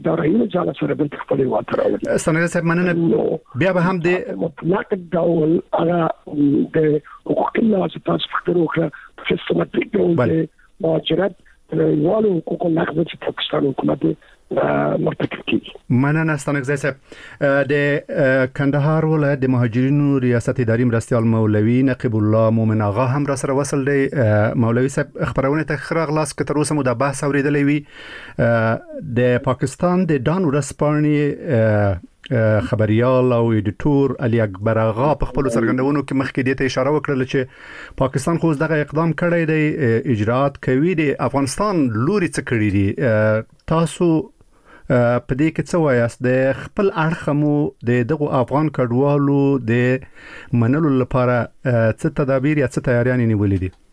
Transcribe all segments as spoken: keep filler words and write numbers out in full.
دا رایونه ځاله سره د خپل وطن راوړي. ستنه صاحب مننه. بیا به هم د مطلق ډول هغه د حقوق الله تاسو فکر وکړه په سیستماتیک ډول د مهاجرت یوالو حقوق نقض چې پاکستان حکومت مرتکب کیږي. مننه ستنه صاحب. د کندهار ولایت د مهاجرینو ریاست اداري مرستیال مولوي نقیب الله مومن آغا هم را سره وصل دی. مولوي صاحب خبرونه ته خراغ لاس که تر اوسه مو د بحث اوریدلې وي د پاکستان د دان ورسپانې خبريال او ایډیټور علي اکبر آغا په خپل سرګندونو کې مخکې دې ته اشاره وکړه چې پاکستان خو دغه اقدام کړی دی، اجرات کوي د افغانستان لوري څخه کړی دي. تاسو په دې کې څه وایاست؟ د خپل اړخ مو د دغه افغان کډوالو د منلو لپاره څه تدابیر یا څه تیاریان نیولې دي؟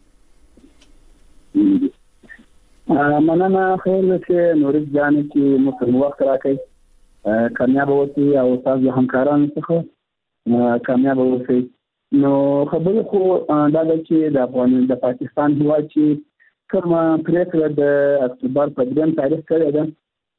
مننه خیر چې نورز جان چې مو وخت راکړي کامیاب اوسئ او تاسو همکارانو څخه کامیاب اوسئ. نو خبرې خو دا ده چې د افغان د پاکستان هیواد چې کوم پریکړه د اکتوبر په دریم تاریخ کړې ده،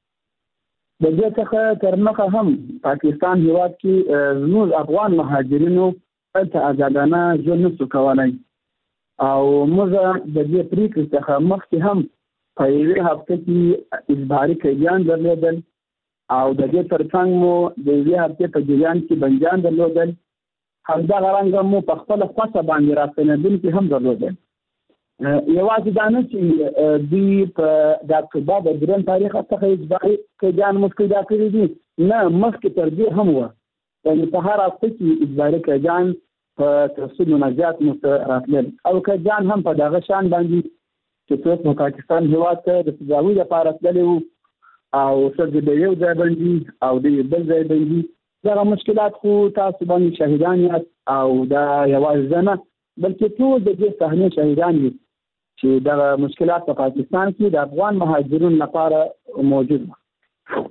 د دې څخه تر مخه هم پاکستان هیواد کې زموږ افغان مهاجرینو ته آزادانه ژوند نشو کولای او موږ د دې پریکړې څخه مخکې هم په یوه هفته کې اجباري قیدیان درلودل او د دې ترڅنګ مو د یوه هفته په جریان کې بندیان درلودل. همدغه رنګه مو په خپله خوښه باندې راستنېدونکي هم درلودل. یوازې دا نه چې دوی په د اکتوبر د دریم تاریخ څخه اجباري قیدیان مو پیدا کړي دي، نه مخکې تر دې هم وه. یعنې په هر هفته کې اجباري قیدیان په تر څو مناجات مو راتلل او قیدیان هم په دغه شان باندې چې څوک په پاکستان هېواد ته د سزاوي لپاره تللي وو او څوک د یو ځای باندې او د بل ځای باندې. دغه مشکلات خو تاسو باندې شاهدان یاست او دا یوازې نه بلکې ټول د دې صحنې شاهدان دي چې دغه مشکلات په پاکستان کې د افغان مهاجرینو لپاره موجود دي.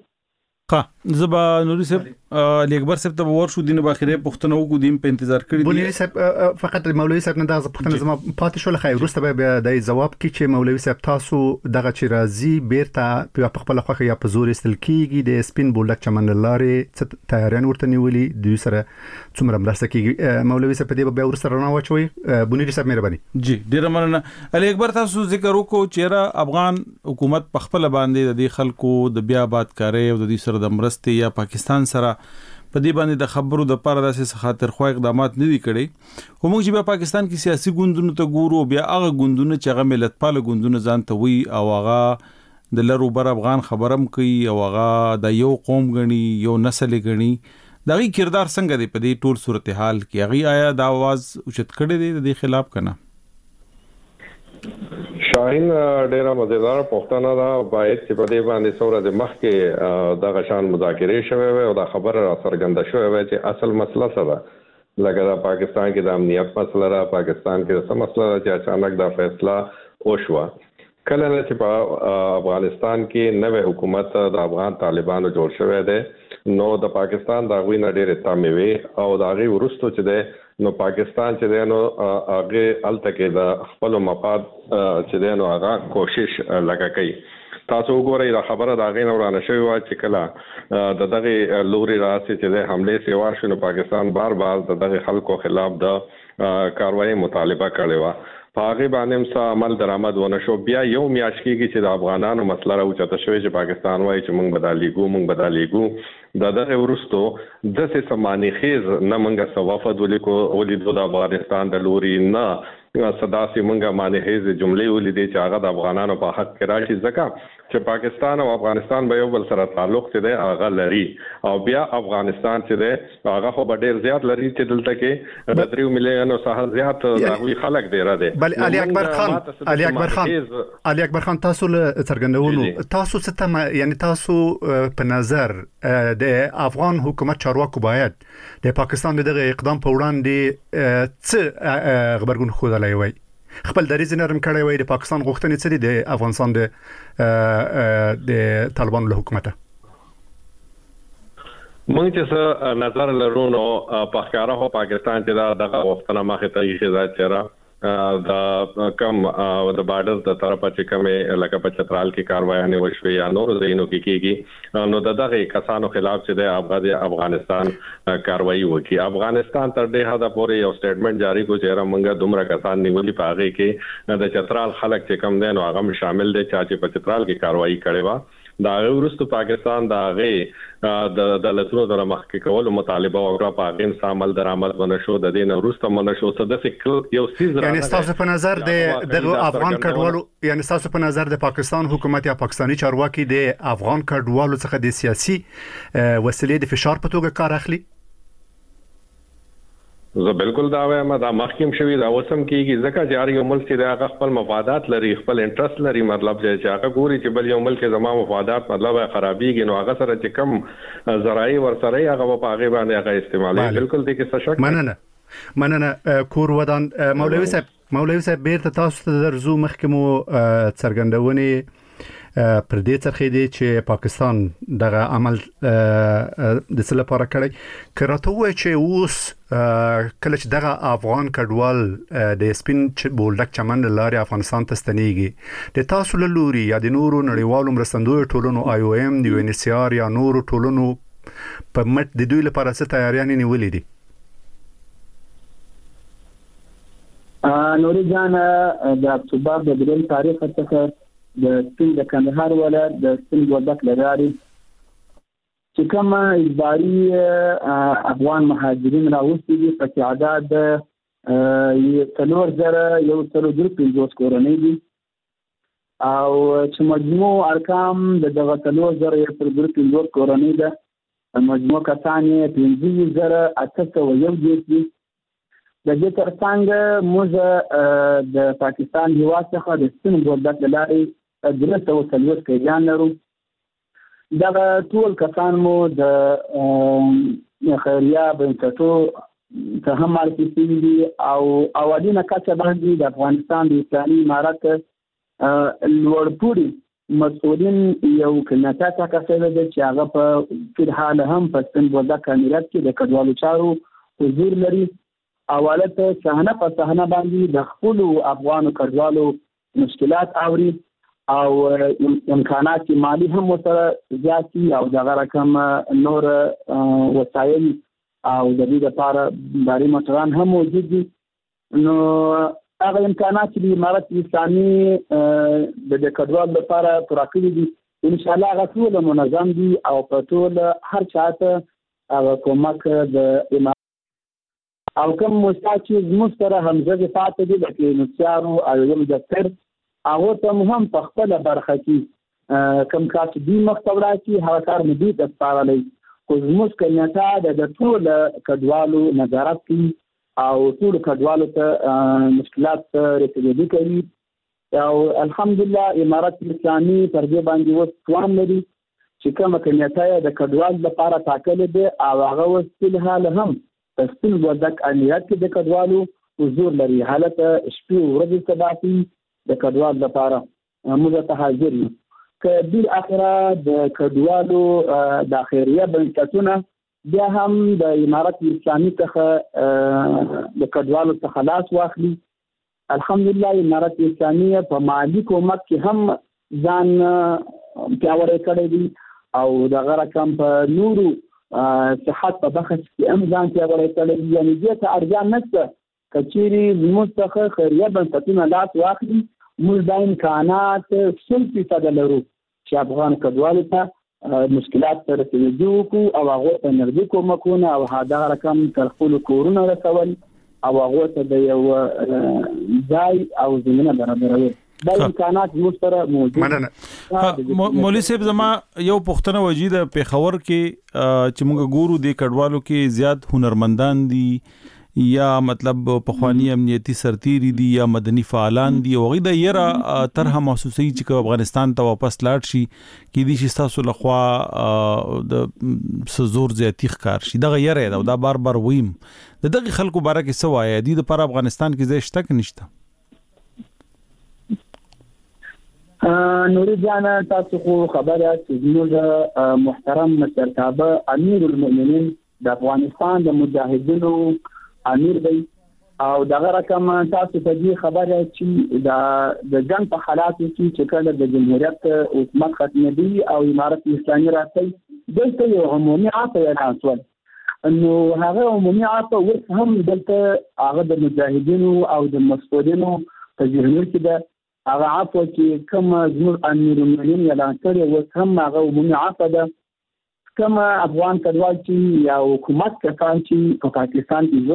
ښه زه به نوري صاحب علي اکبر صاحب ته ورشو دینه باخره پښتنه وکړو دیم په انتظار کړی دي. بونیری صاحب فقط مولوي صاحب نه دا پښتنه زما پاتې شو لخوا ورسته به د جواب کې چې مولوي صاحب تاسو دغه چې راځي بیرته په خپل خوخه یا په زور استل کیږي د سپین بولډک چمن لارې تیاریان ورته نیولي دوی سره څومره مرسته کیږي؟ مولوي صاحب دې به ورسره نه واچوي. بونیری صاحب مهرباني. جی ډیر مننه. علي اکبر تاسو ذکر وکړو چې افغان حکومت په خپل باندې د دې خلکو د بیا آبادکارۍ او د دې سره د مرستې یا پاکستان سره په دې باندې د خبرو د پاره داسې خاطر خو اقدامات نه دي کړي. خو موږ چې په پاکستان کې سیاسي ګوندونو ته ګورو، بیا هغه ګوندونه چې هغه ملت پال ګوندونه ځان ته وي او هغه د لرو بر افغان خبرم کوي او هغه د یو قوم غني یو نسل غني، دغه کردار څنګه دی په دې ټول صورتحال کې؟ هغه آیا د आवाज اوچت کړي دي د دې خلاف کنه؟ شاهین ډیره مزیدار پښتنه دا باید چې په دې باندې څوره د مخ کې د غشان مذاکرې شوه او دا خبره را څرګنده شوه چې اصل مسله څه ده. لکه دا پاکستان کې د امنیت مسله را، پاکستان کې څه مسله ده چې اچانک دا فیصله وشوه. کله نه چې په افغانستان کې نوې حکومت د افغان طالبانو جوړ شوی دی، نو د پاکستان د غوی نه ډېرې تامې وي او د هغې وروستو چې دی نو پاکستان چې دی نو هغې هلته کې د خپلو مفاد چې دی نو هغه کوشش لګه کوي. تاسو وګورئ دا خبره د هغې نه ورانه شوې وه چې کله د دغې لوري راسې چې دی حملې سیوا شو نو پاکستان بار بار د دغې خلکو خلاف د کاروایي مطالبه کړې وه. په هغې باندې هم څه عمل درآمد ونه شو. بیا یو میاشت کېږي چې د افغانانو مسله راوچته شوې چې پاکستان وایي چې موږ به دا لیږو موږ به دا لیږو. د دغې وروستو داسې څه مانیخیز نه موږ څه وفد ولیدو د افغانستان د لوري، نه څه داسې موږ مانیخیز جملې ولیدې چې هغه د افغانانو په حق کې راشي، ځکه چې پاکستان او افغانستان به یو بل سره تعلق چې دی هغه لري او بیا افغانستان چې دی هغه خو به ډېر زیات لري چې دلته کې د دریو میلیونو څخه زیات د هغوی خلک دی را دی. بل علي اکبر خان علي اکبر خان علي اکبر خان تاسو له څرګندونو تاسو څه تم یعنی تاسو په نظر د افغان حکومت چارواکو باید د پاکستان دغه اقدام په وړاندې څه خبرګون خوده لوي؟ خپل دریځ نرم کړی وای د پاکستان غوښتنې څه دي د افغانستان د د طالبانو له حکومت؟ موږ چې څه نظر لرو نو په ښکاره خو پاکستان چې دا دغه غوښتنه مخې ته ایښې ده چې د کم د بارډر د طرفه چې کومه لکه په چترال کې کاروایانه وشوي یا نور ځینو کې کېږي نو دغه کسانو خلاف چې د افغانستان کاروایی وکړي. افغانستان تر دې حد پورې یو سټیټمنټ جاری کو چې موږ دومره کسان نیولي پاغي کې د چترال خلک چې کم دي نو هغه شامل دي چې په چترال کې کاروایی کړي وا. دا ورستو پاکستان دا غي د دولتونو در مخکې کول مطالبه وکړه په هغه انسامل درآمد ونشو د دین ورستو منشو څه د فکر یو سیز یعنی تاسو په نظر د دغه افغان کډوالو یعنی تاسو په نظر د پاکستان حکومت یا پاکستاني چارواکي د افغان کډوالو څخه د سیاسي وسیلې د فشار په توګه کار اخلي؟ زه بالکل دا وایم دا محکم شوی دا وسم کیږي ځکه چې یو ملک چې دا خپل مفادات لري خپل انټرست لري مطلب چې هغه ګوري چې بل یو ملک زما مفادات مطلب خرابېږي نو هغه سره چې کم زراعي ورسره هغه په هغه باندې هغه استعمالي بالکل دې کې څه شک مننه مننه کور ودان مولوي صاحب مولوي صاحب بیرته تاسو ته درځو محکمو څرګندونې پر دې ترخې دي چې پاکستان دغه عمل د څه لپاره کړی کراته وای چې اوس کله چې دغه افغان کډوال د سپین بولډک چمن لاري افغانستان ته ستنېږي د تاسو له لوري یا د نورو نړیوالو مرستندوی ټولنو آی او ایم د یو ان ایچ سی آر یا نورو ټولنو په مټ د دوی لپاره څه تیاریانې نیولې دي؟ نوري جان د اکتوبر د دریم تاریخ څخه د سپین د کندهار ولایت د سپین بولډک لاري چې کوم اجباري افغان مهاجرین راوستي دي په تعداد یې څلور زره یو سل درې پنځوس کورنۍ دي او چې مجموع ارقام د دغه څلور زره یو سل درې پنځوس کورنۍ ده مجموع کسان یې پنځه زره اته سوه یو دي. د دې ترڅنګ موږ د پاکستان هیواد څخه د سپین بولډک لاري درې سوه څلوېښت قیدیان لرو. دغه ټول کسان مو د خیریه بنسټونو ته هم معرفي شوي دي او اولینه کچه باندې د افغانستان د اسلامي امارت لوړپوړي مسؤلین یو کمیټه ټاکل شوې ده چې هغه په فلحال هم په سپین بولډک امارت کې د کډوالو چارو حضور لري. اولته صحنه په صحنه باندې د خپل افغان کډوالو مشکلات اوري او امکانات مالی هم سره زیاتی او دغه رقم نور وسایل او د دې لپاره باري موټران هم موجود دي. نو هغه امکانات چې امارت اسلامي د کډوالو لپاره پوره کړی دي ان شاء الله هغه ټول منظم دي او په ټول هر چاته هغه کومک د او کوم مستاچ مستره همزه پاتې دي لکه نوڅارو او یم دفتر هغه ته هم په خپل برخه کې کوم کار دی مختبره کې هغه کار مدي د سپارلې خو زموږ کمیټه د ټول کډوالو نظارت کوي او ټول کډوالو ته مشکلات رسیدګي کوي او الحمدلله امارت اسلامي پر دې باندې وس توان لري چې کوم کمیټه د کډوالو لپاره ټاکل دي او هغه وسیله حال هم په سپین بولډک امارت کې د کډوالو حضور لري. حالت شپې ورځې سباتي د کډوالو لپاره موږ ته حاضر یو که بل اخره د کډوالو د خیریه بنسټونه بیا هم د امارت اسلامي څخه د کډوالو څخه لاس واخلي. الحمدلله امارت اسلامي په مالی کومک کې هم ځان پیاوړی کړی دی او دغه رقم په نورو صحت په بخش کې هم ځان پیاوړی کړی دی. یعنې دې ته ارزان نشته که چیرې زموږ څخه خیریه بنسټونه لاس واخلي موږ دا امکانات سل فیصده لرو چې افغان کډوالو ته مشکلات ته رسېدګي وکړو او هغو ته نغدي کومکونه او دغه رقم تر خپلو کورونه رسول او هغو ته د یو ځای او زمینه برابرول دا امکانات موږ سره موجود. مولوي صاحب زما یو پوښتنه وجیده پیښور کې چې موږ ګورو د کډوالو کې زیات هنرمندان دي یا مطلب پخوانی امنیتی سرتیری دي یا مدني فعالان دي او غي د یره طرح محسوسي چې افغانستان ته واپس لاړ شي کې دي چې تاسو لخوا د سزور زیاتی ښکار شي دغه یره دا, دا بار بار ویم د دغه خلکو باره کې سوای دي د پر افغانستان کې زه شته کې نشته. نوري جان تاسو خو خبره چې موږ محترم مشرتابه امیر المؤمنین د افغانستان د مجاهدینو امیر دی او دغه رقم تاسو ته دې خبره چې د د جنگ په حالاتو کې چې کله د جمهوریت حکومت ختمېدي او امارت اسلامي راځي دلته یو عمومي عفو اعلان شول انه هغه عمومي عفو اوس هم دلته هغه د مجاهدینو او د مسؤلینو په ذهنو کې ده هغه عفو چې کوم زموږ امیر المؤمنین اعلان کړی اوس هم هغه عمومي عفو ده کوم افغان کډوال چې یا حکومت کسان چې په پاکستان کې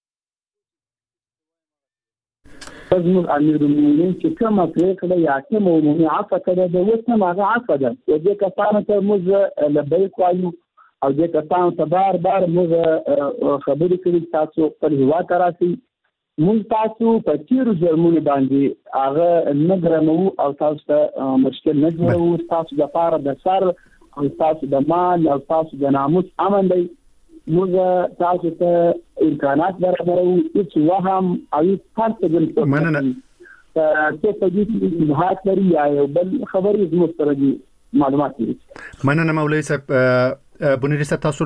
زموږ امیر المؤمنین چې کوم پرېکړه یا کوم عمومي عفو کړی ده اوس هم هغه عفو ده او دې کسانو ته موږ لبیک وایو او دې کسانو ته بار بار موږ خبرې کړي تاسو خپل هیواد ته راسئ موږ تاسو په تیرو جرمونو باندې هغه نه ګرمو او تاسو ته مشکل نه جوړو تاسو د پاره د سر او تاسو د مال او تاسو د ناموس امن دی موږ تاسو ته امکانات برابرو هیڅ وهم او هیڅ فرق نه مننه ته په دې کې مهارت لري یا یو بل خبرې زموږ سره دي معلومات دي مننه مولوي صاحب بنيري صاحب تاسو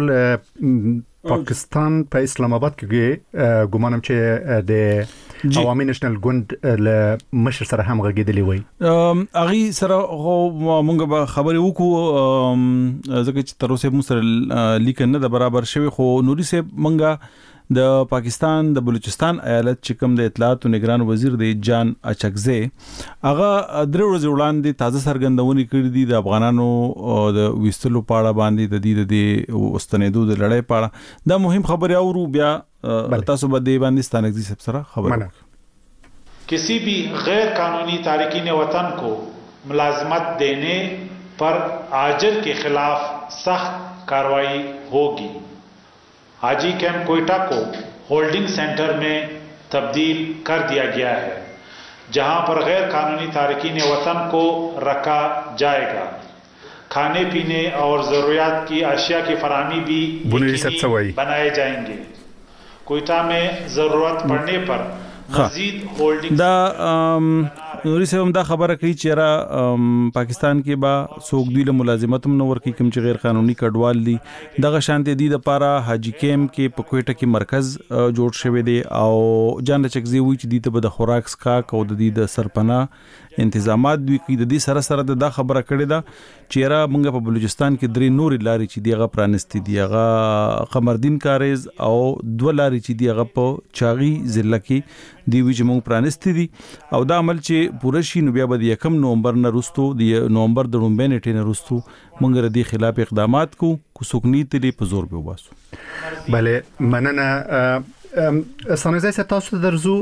پاکستان په اسلام آباد کې ګومانم چې د عوامي نېشنل ګوند له مشر سره هم غږیدلی وي اغي سره مونږ به خبرې وکړو ځکه چې تر اوسه موږ سره لیکن نه برابر شوی خو نوري صاحب مونږه د پاکستان د بلوچستان ایالت چې کوم د اطلاعات او نگران وزیر دی جان اچکزی هغه درې ورځې وړاندې تازه سرګندونې کړې دي د افغانانو د وستلو پاړه باندې د دې د اوستنېدو د لړۍ پاړه دا مهم خبره اورو بیا تاسو به دې باندې ستانګزي سب سره خبر किसी भी गैर कानूनी तारकीन वतन को मुलाजमत देने पर आजर के खिलाफ सख्त कार्रवाई होगी। हाजी कैंप कोयटा को होल्डिंग सेंटर में तब्दील कर दिया गया है जहां पर गैर कानूनी तारकीन वतन को रखा जाएगा। खाने पीने और ज़रूरियात की अशिया की फराहमी भी यकीनी बनाए जाएंगे। कोयटा में ज़रूरत पड़ने पर دا نوري سم دا خبره کوي چې را پاکستان کې با سوق دی له ملازمت هم نور کې کوم چې غیر قانوني کډوال دي دغه شانتي دي د پاره حاجی کیم کې په کوټه کې مرکز جوړ شوی دی او جان چکزي وی چې د ته د خوراک سکا کو د دې د سرپنا انتظامات دوی کې د دې سره سره د خبره کړې ده چې را موږ په بلوچستان کې درې نوري لاري چې دیغه پرانستی دیغه قمردین کاریز او دوه لاري چې دیغه په چاغي ضلع کې دی وی چې موږ پرانستی دي او دا عمل چې پوره شي نو بیا به یکم نومبر نه رستو د نومبر د رومبه نیټه نه رستو موږ ردی خلاف اقدامات کو کو سکنیت لري په زور به واسو بله مننه سانزای تاسو درزو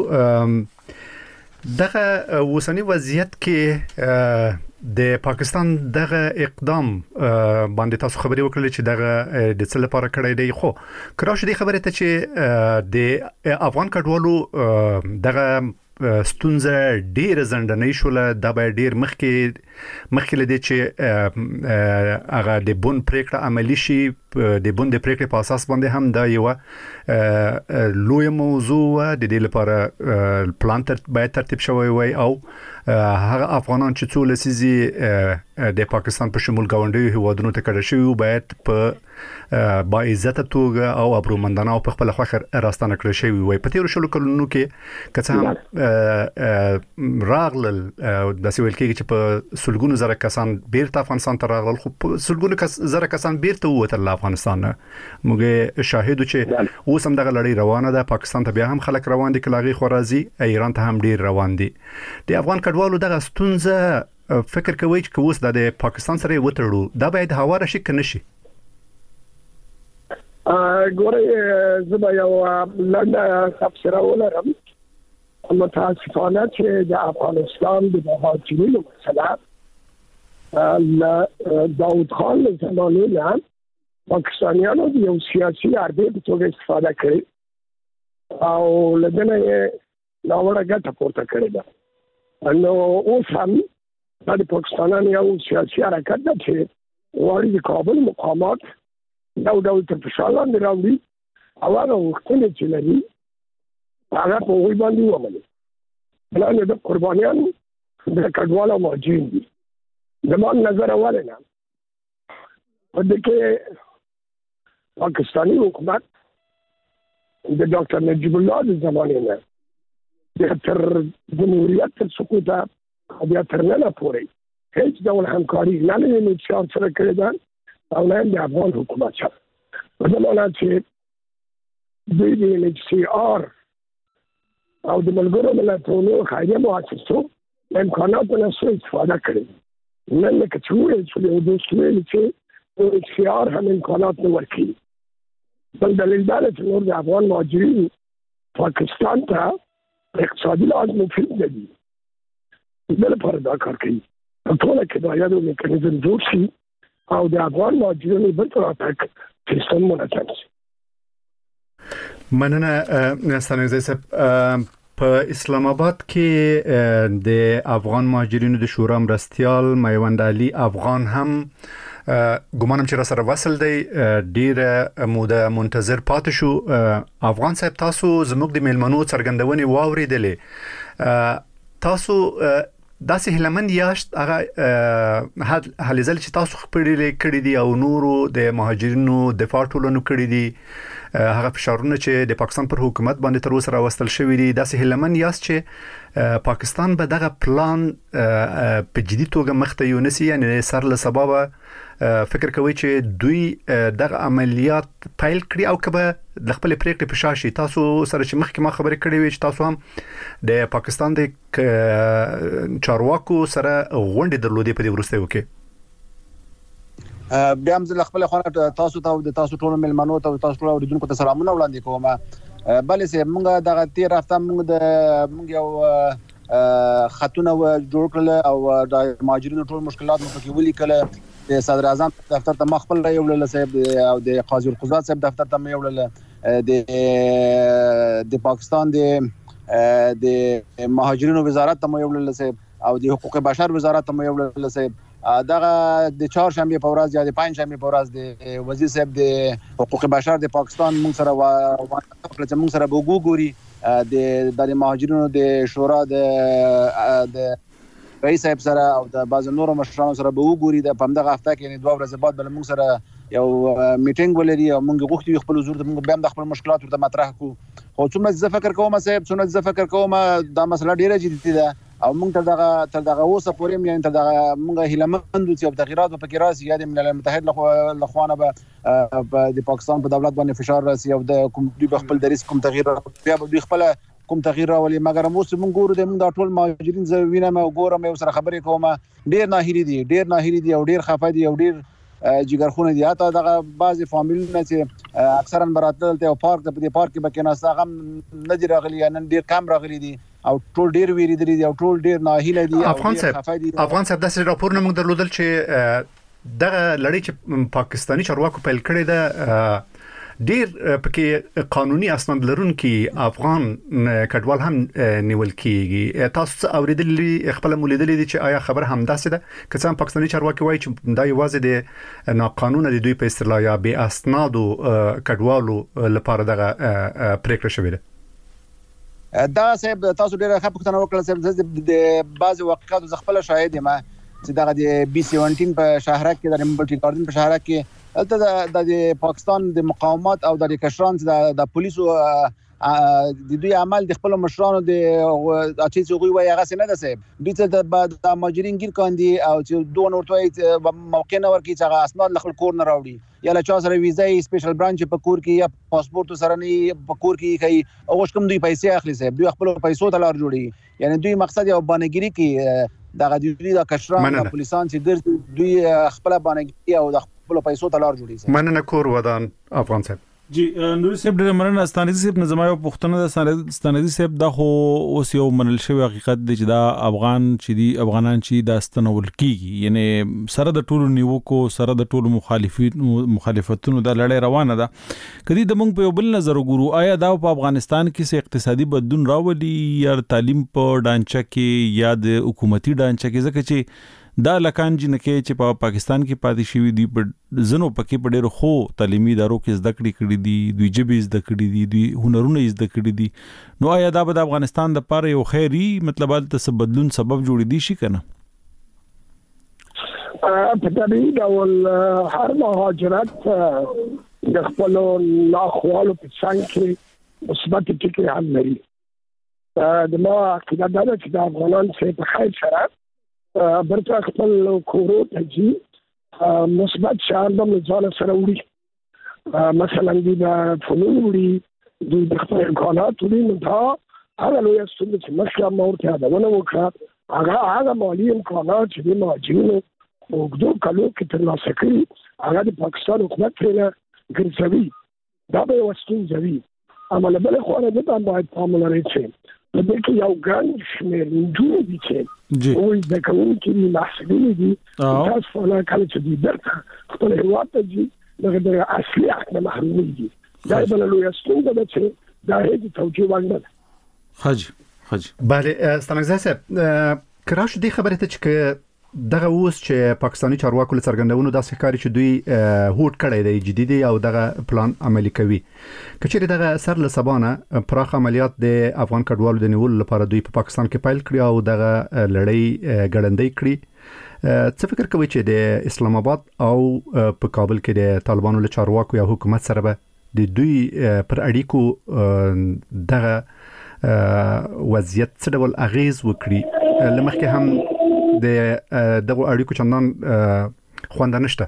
دغه وسنی وضعیت کې د پاکستان دغه اقدام باندې تاسو خبرې وکړلې چې دغه د څه لپاره کړی دی خو کراش دی خبره ته چې د افغان کډوالو دغه ستونزه ډیر زندنې شوله د به ډیر مخکې مخکې لدی چې هغه د بون پریکړه عملی شي د بون د پریکړې په اساس باندې هم دا یو لوی موضوع د دې لپاره پلان تر باید ترتیب شوی وي او هغه افغانان چې څو لسیزي د پاکستان په شمول گاونډي هیوادونو ته کډه شوی باید په با عزت توګه او ابرومندانه او په خپل خوخر راستانه کړی شوی وي په تیر شلو کلونو کې کڅه هم راغلل د سویل کې چې په سلګونو زره کسان بیرته افغانستان ته راغلل خو سلګونو زره کسان بیرته وته له افغانستان موږ شاهدو چې اوس هم دغه لړۍ روانه ده پاکستان ته بیا هم خلک روان دي کلاغي خورازي ایران ته هم ډیر روان دي د افغان کډوالو دغه ستونزه فکر کوي چې اوس د پاکستان سره وتړو دا باید هواره شي کنه شي ګوره زما یو لنډه تفسیر ولرم متاسفانه چې د افغانستان د مهاجرینو مسله ل داود خان زمانه نه پاکستانیانو د یو سیاسي حربې په توګه استفاده کړې او لدنه یې ناوړه ګټه پورته کړې ده نو اوس هم د پاکستانیانو یو سیاسي حرکت ده چې غواړي د کابل مقامات یو ډول تر فشار لاندې راوړي او هغه غوښتنې چې لري هغه په هغوی باندې ومني بلانې د قربانیانو د کډوالو مهاجرین دي زما نظر ولې نه په دې کې پاکستاني حکومت د ډاکټر نجیب الله د زمانې نه د تر جمهوریت تر سقوط او بیا تر نن پورې هیڅ ډول همکاري نه لري چې څنګه سره کړی ده او نه د افغان حکومت سره. په زمانه چې دوی د ان ایچ سی آر او د ملګرو ملتونو خیریه مؤسسو امکاناتو نه سوء استفاده کړې. نن لکه چې وویل چې یو دوست ویل چې ان ایچ سی آر هم امکانات نه ورکوي. بل دلیل دا چې نور د افغان مهاجرین پاکستان ته اقتصادي لحاظ مفید نه دي. د لپاره دا کار کوي. په ټوله کې باید یو میکانیزم جوړ شي او د افغان مهاجرینو بیرته راتګ سیستم منظم شي. مننه ستانکزی صاحب. په اسلام آباد کې د افغان مهاجرینو د شورا مرستیال میوند علي افغان هم ګومانم چې را سره وصل دی، ډیره موده منتظر پاتې شو. افغان صاحب تاسو زموږ د میلمنو څرګندونې واوریدلې، تاسو داسې هلمند یاشت هغه هلې ځل چې تاسو خپل کړی دي او نورو د مهاجرینو دفاع ټولنو کړی دي، هغه فشارونه چې د پاکستان پر حکومت باندې تر اوسه راوستل شوی دي، داسې هلمند یاست چې پاکستان به دغه پلان په جدي توګه مخته یونسي، یعنی سر له سبب فکر کوي چې دوی دغه عملیات پیل کړي او کبه د خپل پریکړې په شاشي. تاسو سره چې مخکې ما خبرې کړې وي چې تاسو هم د پاکستان د چارواکو سره غونډې درلودې په دې وروستیو کې. بیا هم زه خپل خونه تاسو ته د تاسو ټول ملمنو ته تاسو ټول اوریدونکو ته سلامونه وړاندې کوم. بلې سه موږ دغه تیر هفته موږ د موږ یو خطونه جوړ کړل او د مهاجرینو ټول مشکلات مو پکې ولیکل. د صدر اعظم دفتر ته مخبل را یوړل صاحب او د قاضي القضات صاحب دفتر ته مې یوړل، د د پاکستان د د مهاجرینو وزارت ته مې یوړل صاحب او د حقوق بشر وزارت ته مې یوړل صاحب. دغه د چهارشنبه په ورځ یا د پنځشنبه په ورځ د وزیر صاحب د حقوق بشر د پاکستان موږ سره و موږ سره وګوري د د مهاجرینو د شورا د د رئیس صاحب سره او د بعض نورو مشرانو سره به وګوري. د پمدغه هفته کې یعنی دوه ورځې بعد بل موږ سره یو میټینګ ولري او موږ غوښتو خپل حضور ته موږ به د خپل مشکلات ورته مطرح کوو. خو څومره زه فکر کوم صاحب څومره زه فکر کوم دا مسله ډیره جدي ده او موږ تر دغه تر دغه اوسه پورې یعنی تر دغه موږ هیلمند چې تغیرات په کې راسي یا د ملل متحد له خوانه به د پاکستان په دولت باندې فشار راسي او د کوم دوی خپل د ریسک کوم تغییر بیا به دوی خپل کوم تغییر راولي. مګر موږ موږ ګورو د موږ د ټول مهاجرین زه وینم او ګورم او سره خبرې کوم، ډیر ناهیلي دي ډیر ناهیلي دي او ډیر خفه دي او ډیر جګرخونه دي. حتی دغه بعضی فامیلونه چې اکثرا براتل ته پارک په دې پارک کې بکیناسته غم نه دی راغلي، نن ډیر کم راغلي دي او ټول ډیر ویریدلي دي او ټول ډیر ناهیله دي. افغان صاحب افغان صاحب داسې راپورونه موږ درلودل چې دغه لړۍ چې پاکستاني چارواکو پیل کړې ده ډیر پکې قانوني اسناد لرونکي افغان کډوال هم نیول کیږي. تاسو اوریدلی خپل مولیدلې دي چې آیا خبر هم داسې ده که څنګه پاکستاني چارواکي وایي چې دا یوازې د ناقانونه د دوی په اصطلاح یا بې اسنادو کډوالو لپاره دغه پریکړه شوې ده؟ دا صاحب تاسو ډیره ښه پوښتنه وکړه صاحب. د بعض واقعاتو ز خپل شاهد یم چې دغه د بي سیونټین په شهرک کې د ملټي ګاردن په شهرک کې البته د پاکستان د مقاومت او د کشران د پولیسو د دوی عمل د خپل مشرانو د اچې څوغي وای هغه نه ده صاحب. دوی ته د ماجرین ګیر کاندي او چې دوه ورته موقع نه ورکی چې هغه اسناد خپل کور نه راوړي یا له چا سره ویزا سپیشل برانچ په کور کې یا پاسپورت سره نه په کور کې کوي او کوم دوی پیسې اخلي صاحب. دوی خپل پیسو ته لار جوړي، یعنی دوی مقصد یو باندګری کې دغه دوی د کشران د پولیسان چې ګرځي دوی خپل باندګری او د خپل پیسو ته لار جوړي. مننه کور ودان افغان صاحب. جی نور صاحب ډېر مننه. ستانکزی صاحب نه زما یو پوښتنه ده. ستانکزی صاحب دا خو اوس یو منل شوی حقیقت دی چې دا افغان چې دی افغانان چې دا ستنول کیږي، یعنی سره د ټولو نیوکو سره د ټولو مخالفین مخالفتونو دا لړۍ روانه ده. کدی د موږ په یو بل نظر وګورو آیا دا په افغانستان کې څه اقتصادي بدلون راولي یا تعلیم په ډانچه کې یا د حکومتي ډانچه کې؟ ځکه چې دا لکان جنکه چې په پاکستان کې پاتې شوی دی په زنو پکې په ډېر خو تعلیمي ادارو کې زده کړې کړې دي، دوی جبې زده کړې دي، دوی هنرونه زده کړې دي. نو آیا دا به د افغانستان د لپاره یو خیری مطلب د څه بدلون سبب جوړ دی شي کنه؟ په طبیعي ډول هر مهاجرت د خپل لاخوالو په څنګ کې مثبت ټکي هم لري. د ما عقیده دا ده چې د افغانان چې په خیر سره برته خپل کورو ته ځي مثبت شعار به له ځانه سره وړي، مثلا دوی به فنون وړي، دوی د خپل امکانات وړي. نو دا هغه لویه ستونزه چې مخکې ما ورته یادونه وکړه، هغه هغه مالي امکانات چې د مهاجرینو په اوږدو کلو کې ترلاسه کړي هغه د پاکستان حکومت پرې ګرځوي. دا به یوه ستونزه وي. اما له بلې خوا نه دې ته باید پام ولرئ چې په دې کې یو ګڼ شمېر نجونې دي چې هغوی زده کوونکي دي، محصلین دي. تاسو فعلا کله چې دوی بېرته خپل هېواد ته ځي دغه د اصلي حق نه محرومېږي. دا یې بله لویه ستونزه ده چې دا هېڅ توجیه وړ نه ده. حاجي حاجي بله ستانکزی صاحب، که راشو دې خبرې ته چې دغه اوس چې پاکستاني چارواکو له څرګندونو داسې ښکاري چې دوی هوډ کړی دی جدي او دغه پلان عملي کوي. که چیرې دغه سر له سبا نه پراخ عملیات د افغان کډوالو د نیولو لپاره دوی په پاکستان کې پیل کړي او دغه لړۍ ګړندۍ کړي، څه فکر کوي چې د اسلام آباد او په کابل کې د طالبانو له چارواکو یا حکومت سره به د دوی پر اړیکو دغه وضعیت څه ډول اغیز وکړي؟ لمخکې هم د دغه اړیکو چندان خوند نشته.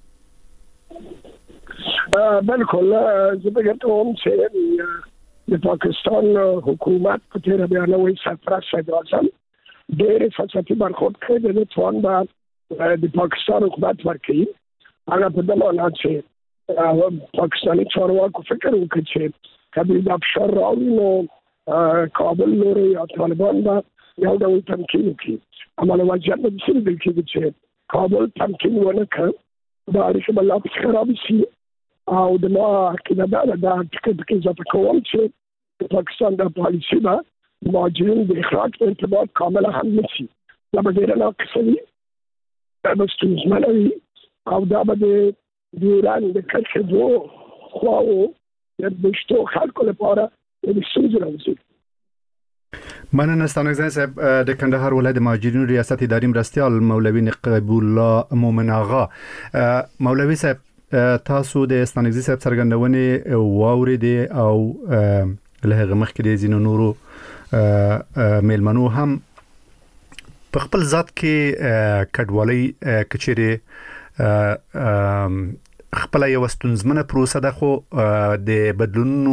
بالکل زه به ګټم چې د پاکستان حکومت په تیر بیانوي سرپرست صدر اعظم ډېر فلسفي برخورد کړی دی. توان به د پاکستان حکومت ورکړي. هغه په دې معنی چې پاکستاني چارواکو فکر وکړي چې کله دا فشار راوړي نو کابل لوري یا طالبان به یو ډول تمکین وکړي. اما له وضعیت نه داسې لیدل کېږي چې کابل تمکین ونه کړ، دا اړیکې به لا پسې خرابې شي. او د ما عقیده دا ده دا ټکي ټکي اضافه کوم چې د پاکستان دا پالیسي به د مهاجرینو د اخراج په ارتباط کامله هم نه شي. دا به ډېره ناقصه وي، دا به ستونزمنه وي او دا به د ایران د کرښې دوو خواوو د بشتو خلکو لپاره د ستونزې راوځي. مننه ستانکزی صاحب. د کندهار ولایت د مهاجرینو ریاست اداري مرستیال مولوي نقیب الله مومن آغا، مولوي صاحب تاسو د ستانکزی صاحب څرګندونې واورېدې او له هغه مخکې د ځینو نورو میلمنو هم په خپل ذات کې کډوالۍ کچېرې خپل یو ستونزمنه پروسه ده، خو د بدلونونو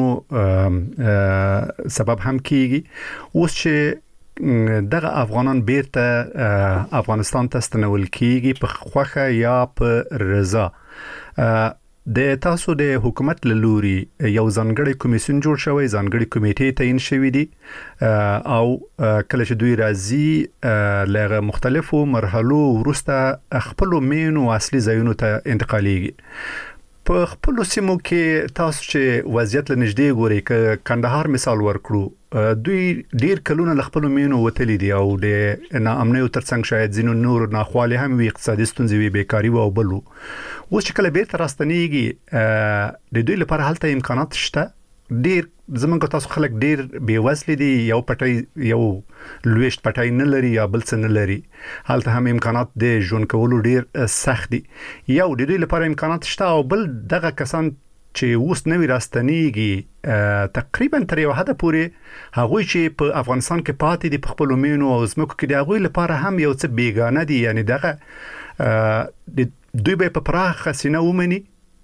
سبب هم کیږي. اوس چې دغه افغانان بیرته افغانستان ته ستنول کیږي په خوخه یا په رضا، د تاسو د حکومت له لوري یو ځانګړی کمیسیون جوړ شوی، ځانګړی کمیټې تعیین شوی دي او کله چې دوی راځي له مختلفو مرحلو وروسته خپل مینو اصلي ځایونو ته انتقالیږي. په خپل سیمو کې تاسو چې وضعیت له نږدې ګوري، ک کندهار مثال ورکړو، دوی ډیر کلونه ل خپل مینو وتلی دي او د ناامنیو ترڅنګ شاید ځینو نور ناخوالې هم وي، اقتصادي ستونزې وي، بیکاری او بلو. اوس چې کله بیرته راستنیږي د دوی لپاره هلته امکانات شته. ډیر زمونږ تاسو خلک ډیر بیوزل دي، یو پټي یو لويشت پټي نه لري یا بل څه نه لري، هلته هم امکانات د ژوند کولو ډیر سخت دي. یو د دوی لپاره امکانات شته او بل دغه کسان چې اوس نوی راستنیږي تقریبا تر یو حد پورې هغوی چې په افغانستان کې پاتې دي په خپل مینو او زمکو کې د هغوی لپاره هم یو څه بیگانه دي، یعنی دغه دوی به په پراخ سینه ومني.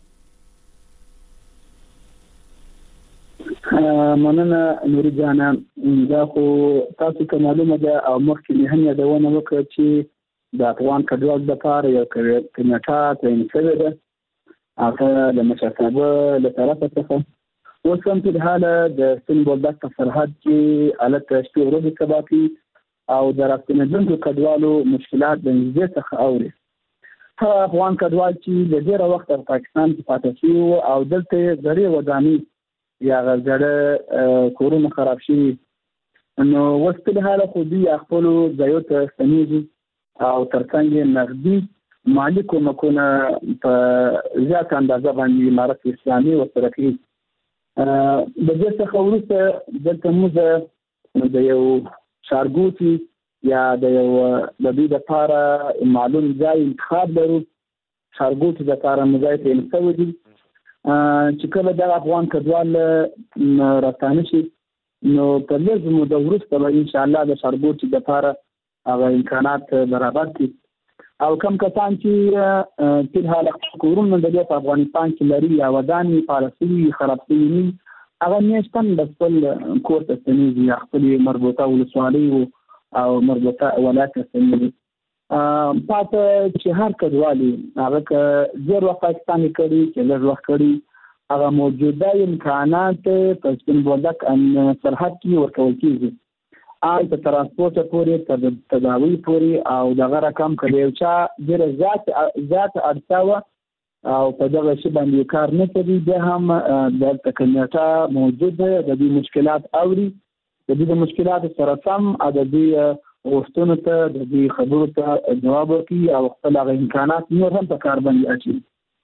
مننه نوري جانا، دا خو تاسو ته معلومه ده او مخکې مې هم یادونه وکړه چې د افغان کډوالو لپاره یو کمیټه تعیین شوې ده، هغه د مشرتابه له طرفه څخه. اوس هم په حاله د سند بولدک په سرحد کې حالت شپې ورځې سبا او د راستنېدونکو کډوالو مشکلات د نږدې څخه اوري. هغه افغان کډوال چې د ډېره وخت په پاکستان کې پاتې شوي او دلته زړې ودانۍ یا غزړه کورونه خراب شي، نو اوس په حاله خو دوی خپل ځایو ته ستنېږي او ترڅنګ نغدي مالي کومکونه په زیاته اندازه باندې امارت اسلامي ورسره کوي. د دې څخه وروسته دلته موږ د یو ښارګوټي یا د یو د دوی لپاره معلوم ځای انتخاب لرو. ښارګوټي د لپاره موږ ته انتخاب دي چې کله د افغان کډوال راستانه شي نو په لږ موده وروسته به ان شاء الله د شربوت د لپاره هغه امکانات برابر کړي او کم کسان چې په حال کورونه د افغانستان کې لري یا وداني پالیسي خراب شوي هغه نشتن د خپل کور ته ستنېږي یا خپل مربوطه ولسوالۍ او مربوطه ولایت ته ستنېږي. پاته چې هر کډوالي هغه که ډېر وخت پاکستان کې کړي چې لږ وخت کړي هغه موجوده امکانات په سپین بولدک سرحد کې ورکول کېږي آی په ترانسپورت پورې تر تداوی پورې او دغه رقم کړي او چې ډېر زیات زیات اړتیا او په دغه شی باندې کار نه کوي د هم د تکنیکا موجود د دې مشکلات اوري د دې مشکلات سره سم د دې غوښتنو ته د دې خبرو ته جواب ورکړي او خپل امکانات نور هم په کار باندې اچي.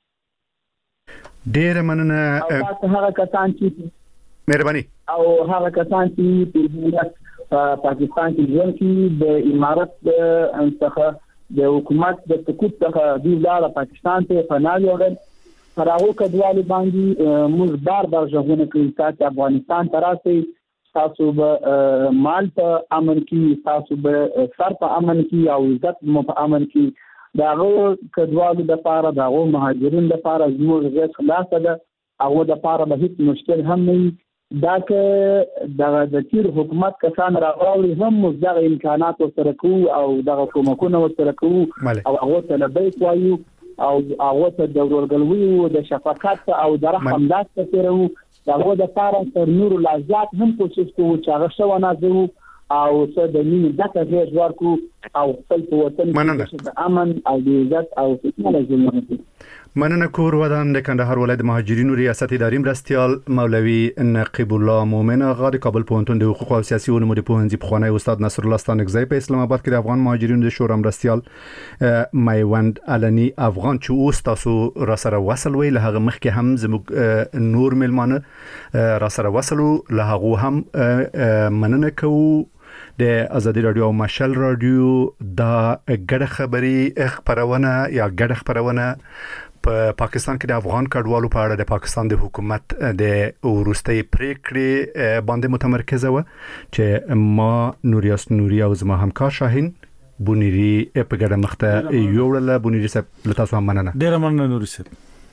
ډېر مننه هغه کسان چې مهرباني او هغه کسان چې په پاکستان کې ژوند کوي د امارت څخه د حکومت د سقوط څخه د لاره پاکستان ته پناه یوړل پر هغه کډوالو باندې موږ بار بار ژغورنه کوي چې افغانستان ته راسي تاسو به مال په امن کې تاسو به سر په امن کې او عزت مو په امن کې دا هغه کډوالو د لپاره د هغه مهاجرین د لپاره زموږ غیر خلاصه ده هغه د لپاره به هیڅ مشکل هم نه دا که د تیر حکومت کسان راغلي هم مزدغ امکانات ورسره کوو او دغه کومکونه ورسره کوو او هغه ته لبیک وایو او هغه ته د ورګلوي د شفقت او د رحم لاس ته تیرو دغه د لپاره تر نور لازات هم کوشش کوو چې هغه شو نازو او څه د مين دغه ځای ورکو او خپل وطن د امن او د عزت او ستنه لازم مننه کور ودان د کندهار ولایت مهاجرینو ریاست اداري مرستیال مولوی نقیب الله مومن آقا د کابل پوهنتون د حقوق او سیاسي علومو د پوهنځي پخوانی استاد نصر الله ستانکزی په اسلام آباد کې د افغان مهاجرینو د شورا مرستیال میوند علنی افغان چې اوس تاسو را سره وصل وی له هغه مخکې هم زموږ نور ملمانه را سره وصلو له هغه هم مننه کوو د ازادي رادیو او مشال رادیو دا ګډه خبري خبرونه یا ګډه خبرونه په پاکستان کې د افغان کډوالو په اړه د پاکستان د حکومت د ورستۍ پریکړې باندې متمرکزه و چې ما نوریاس نوري او زما همکار شاهین بونيري په ګډه مخته یوړل. بونيري صاحب له تاسو هم مننه. ډیر مننه نوري صاحب.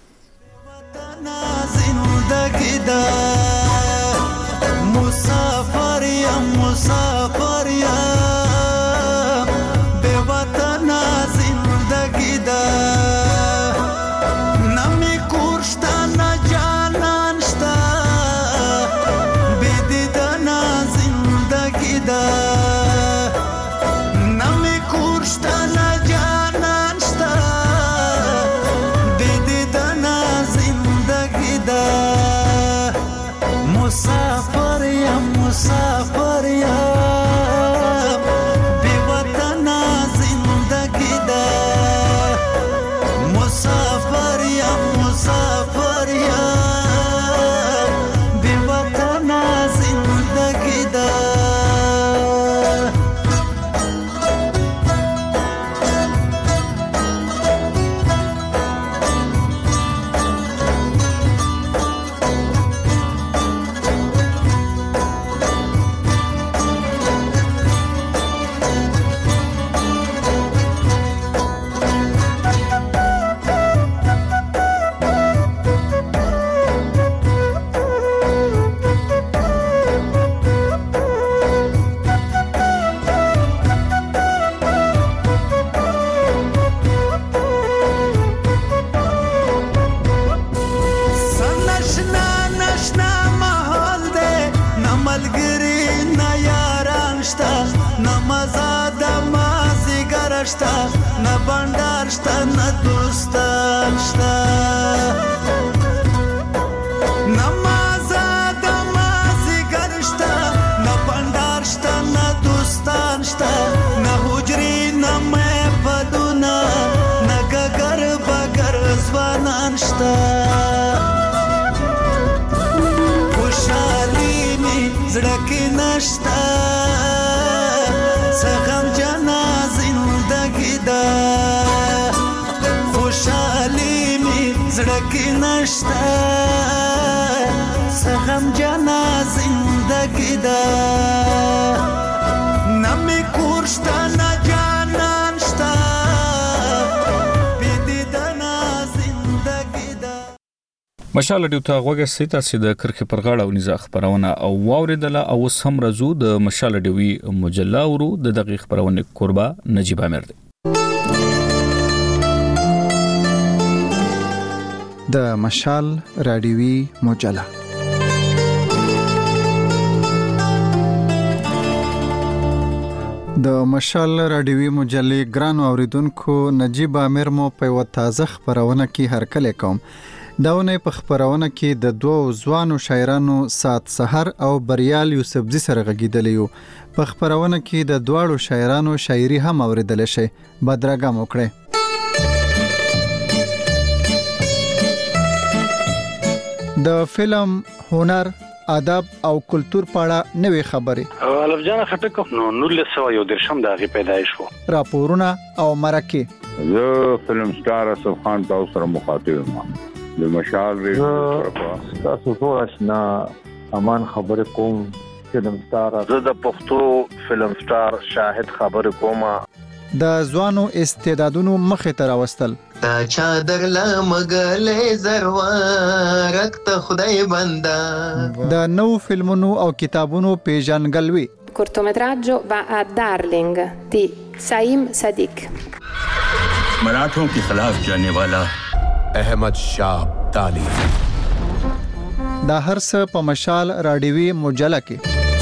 مسافر یا مسافر یا بے وطن زندگی دا نمی کورشتا نا جانان شتا بے دیدن زندگی دا نمی کورشتا نا جانان شتا بے دیدن زندگی دا مسافر یا مسافر یا بے وطن زندگی دا مسافر یا مسافر یا بے وطن زندگی دا نه بندر شته نه دوستان شته نه مازه د مازیګر شته نه بندر شته نه دوستان شته نه حجرې نه محفلونه نه ګګر بګر ځوانان شته خوشحالي مې زړه کې نشته څه غمجنه زندگی دا خوشحالی می زړه کې نشته سغم جنا زندگی دا نمی کورشتا نا جانان شتا بیدیدنا زندگی دا. مشال ډیو ته غوږه سیتا سي د کرخه پر غاړه او نزاخ خبرونه او واوریدله او سم رزو د مشال ډیوی مجله ورو د دقیق خبرونه قربا نجيب امیر دی. د مشال رادیوي مجله د مشال رادیوي مجلې ګران اوریدونکو نجيب امیر مو په یو تازه خبرونه کې هرکله کوم. داونه په خبرونه کې د دوو ځوانو شاعرانو سات سحر او بریال یوسفزي سره غږیدل یو. په خبرونه کې د دواړو شاعرانو شاعري هم اوریدل شي. بدرګه موکړه. د فلم هنر ادب او کلچر پاړه نوې خبرې الف جان خټک نو نور له سو یو درشم دغه پیدایش وو راپورونه او مرکه زه فلم سٹار اسف خان تاسو سره مخاطب یم د مشال ریډیو طرفه تاسو ټول آشنا امان خبر کوم فلم سٹار زه د پښتو فلم سٹار شاهد خبر کوم د ځوانو استعدادونو مخه تر واستل تا چادر لا مغلې زروارک ته خدای بندا د نو فلمونو او کتابونو پیژنګلوي cortometraggio va a Darling di Saim Sadiq मराठों के खिलाफ जाने वाला अहमद शाह अब्दाली دا هر څه په مشال رادیوي مجله کې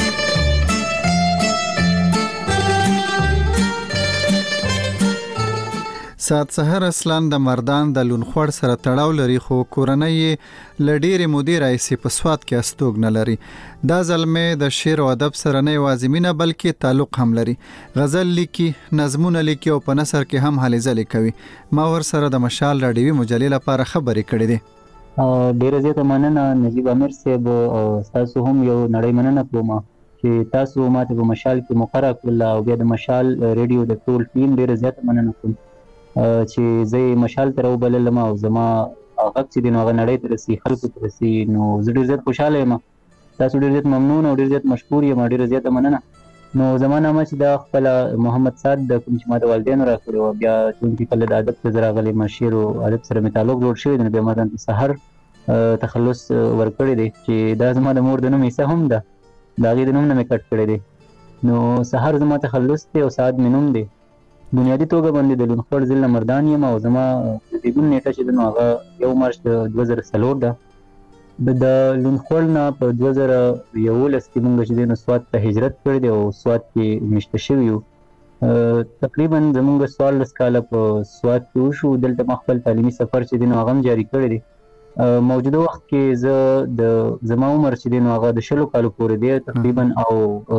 سات سحر اسلام د مردان د لونخوړ سره تړاو لري خو کورنۍ لډيري مدیر ایسي په سواد کې استوګ نه لري. دا ځلمه د شعر او ادب سره نه وازمینه بلکې تعلق هم لري. غزل لیکي، نظمونه لیکي او په نثر کې هم هلې ځلې کوي. ما ور سره د مشال رادیوي مجلې لپاره خبرې کړې دي. ډیره زیاته مننه نجيب امیر صاحب او تاسو هم یو نړۍ مننه کوم چې تاسو ماته په مشال کې مقرره کړل او بیا د مشال ریډیو د ټول ټیم ډیره زیاته مننه کوم چې زه مشال تر وبللم او زما هغه چې د نوغه نړۍ تر سي خلکو تر سي نو زه ډیر زیات خوشاله یم. تاسو ډیر زیات ممنون او ډیر زیات مشکور یم. ډیر زیات مننه. نو زمانه ما چې د خپل محمد صاد د کوم چې ما د والدینو راکړو بیا چې کله د ادب ته راغلي مشیر او ادب سره متعلق جوړ شوی دی بیا ما د سحر تخلص ورکړی دی چې دا زما د مور د نوم یې هم ده دا غي د نوم نه کټ کړی دی. نو سحر زما تخلص دی او سعد مینوم دی. بنیادی توګه باندې د لونخوړ ضلع مردان یم او زما د دې نیټه چې د هغه یو مارچ دوه زره څلور ده. د لونخوړ نه په دوه زره یولس کې موږ چې د سواد ته هجرت کړی دی او سواد کې مشته شوي یو. تقریبا زموږ څوارلس کاله په سواد کې وشو. دلته ما خپل تعلیمي سفر چې دی هغه هم جاري کړی دی. موجوده وخت کې زه د زما عمر چې دی هغه د شلو کالو پورې دی تقریبا او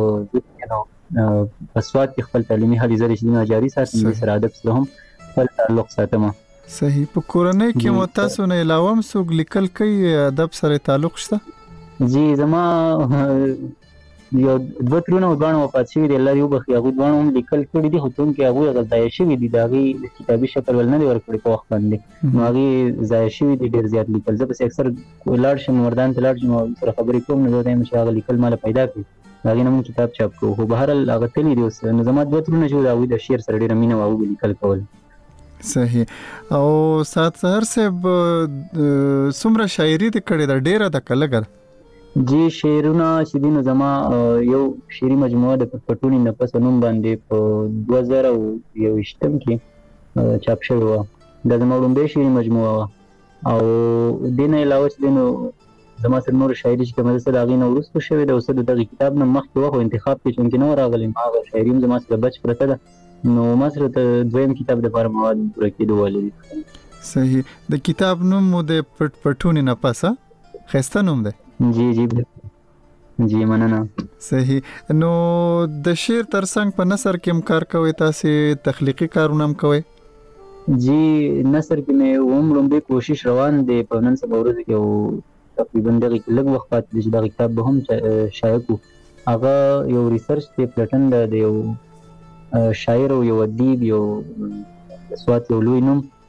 په سواد کې خپل تعلیمي هلې ځلې چې جاري ساتم د سره ادب سره هم خپل تعلق ساتم. صحیح. په کورنۍ کې مو تاسو نه علاوه هم څوک لیکل کوي ادب سره تعلق شته؟ جی زما یو دوه ترونه ودانو وفات شوي دي الله یو بخي هغه دوه هم لیکل کړي دي خو څون کې هغه غځای شوی دي داغي کتابي شکل ول نه ورکړي په وخت باندې نو هغه ځای شوی دي ډیر زیات لیکل. زه به اکثر لاړ شم مردان ته لاړ شم سره خبرې کوم نو دا هم چې هغه لیکل مال پیدا کړي هغه نوم کتاب چاپ کوو. خو بهر هغه تللی دی اوس نو زما دوه ترونه شو دا وی د شعر سره ډیر مینه واو لیکل کول. صحیح. او سات سحر صاحب څومره شاعري دې کړې ده ډیره ده کلګر؟ جی شعرونه چې دي نو زما یو شعري مجموعه د پټونی نفس نوم باندې په دوه زره یوویشتم کې چاپ شوې وه. دا زما لومړۍ شعري مجموعه وه او دې نه علاوه چې دی نو زما سره نور شاعري چې کومه ده د هغې نه وروسته شوې ده. اوس د دغه کتاب نه مخکې وه خو انتخاب کې چونکې نه وه راغلی هغه شاعري هم زما سره بچ پرته ده نو ما سره د دویم کتاب دپاره مواد پوره کېدو والي دي. صحیح. د کتاب نوم مو د پټ پټونې نفس ښایسته نوم دی. جی جی جی مننه. صحیح. نو د شعر ترڅنګ په نثر کې هم کار کوئ تاسې تخلیقي کارونه هم کوئ؟ جی نثر کې مې هم لومړی کوشش روان دی په نن سبا ورځو کې او تقریبا دغه لږ وخت پاتې دی چې دغه کتاب به هم شایع کړو. هغه یو ریسرچ دی پلټن د یو شاعر او یو ادیب یو د سوات یو لوی نوم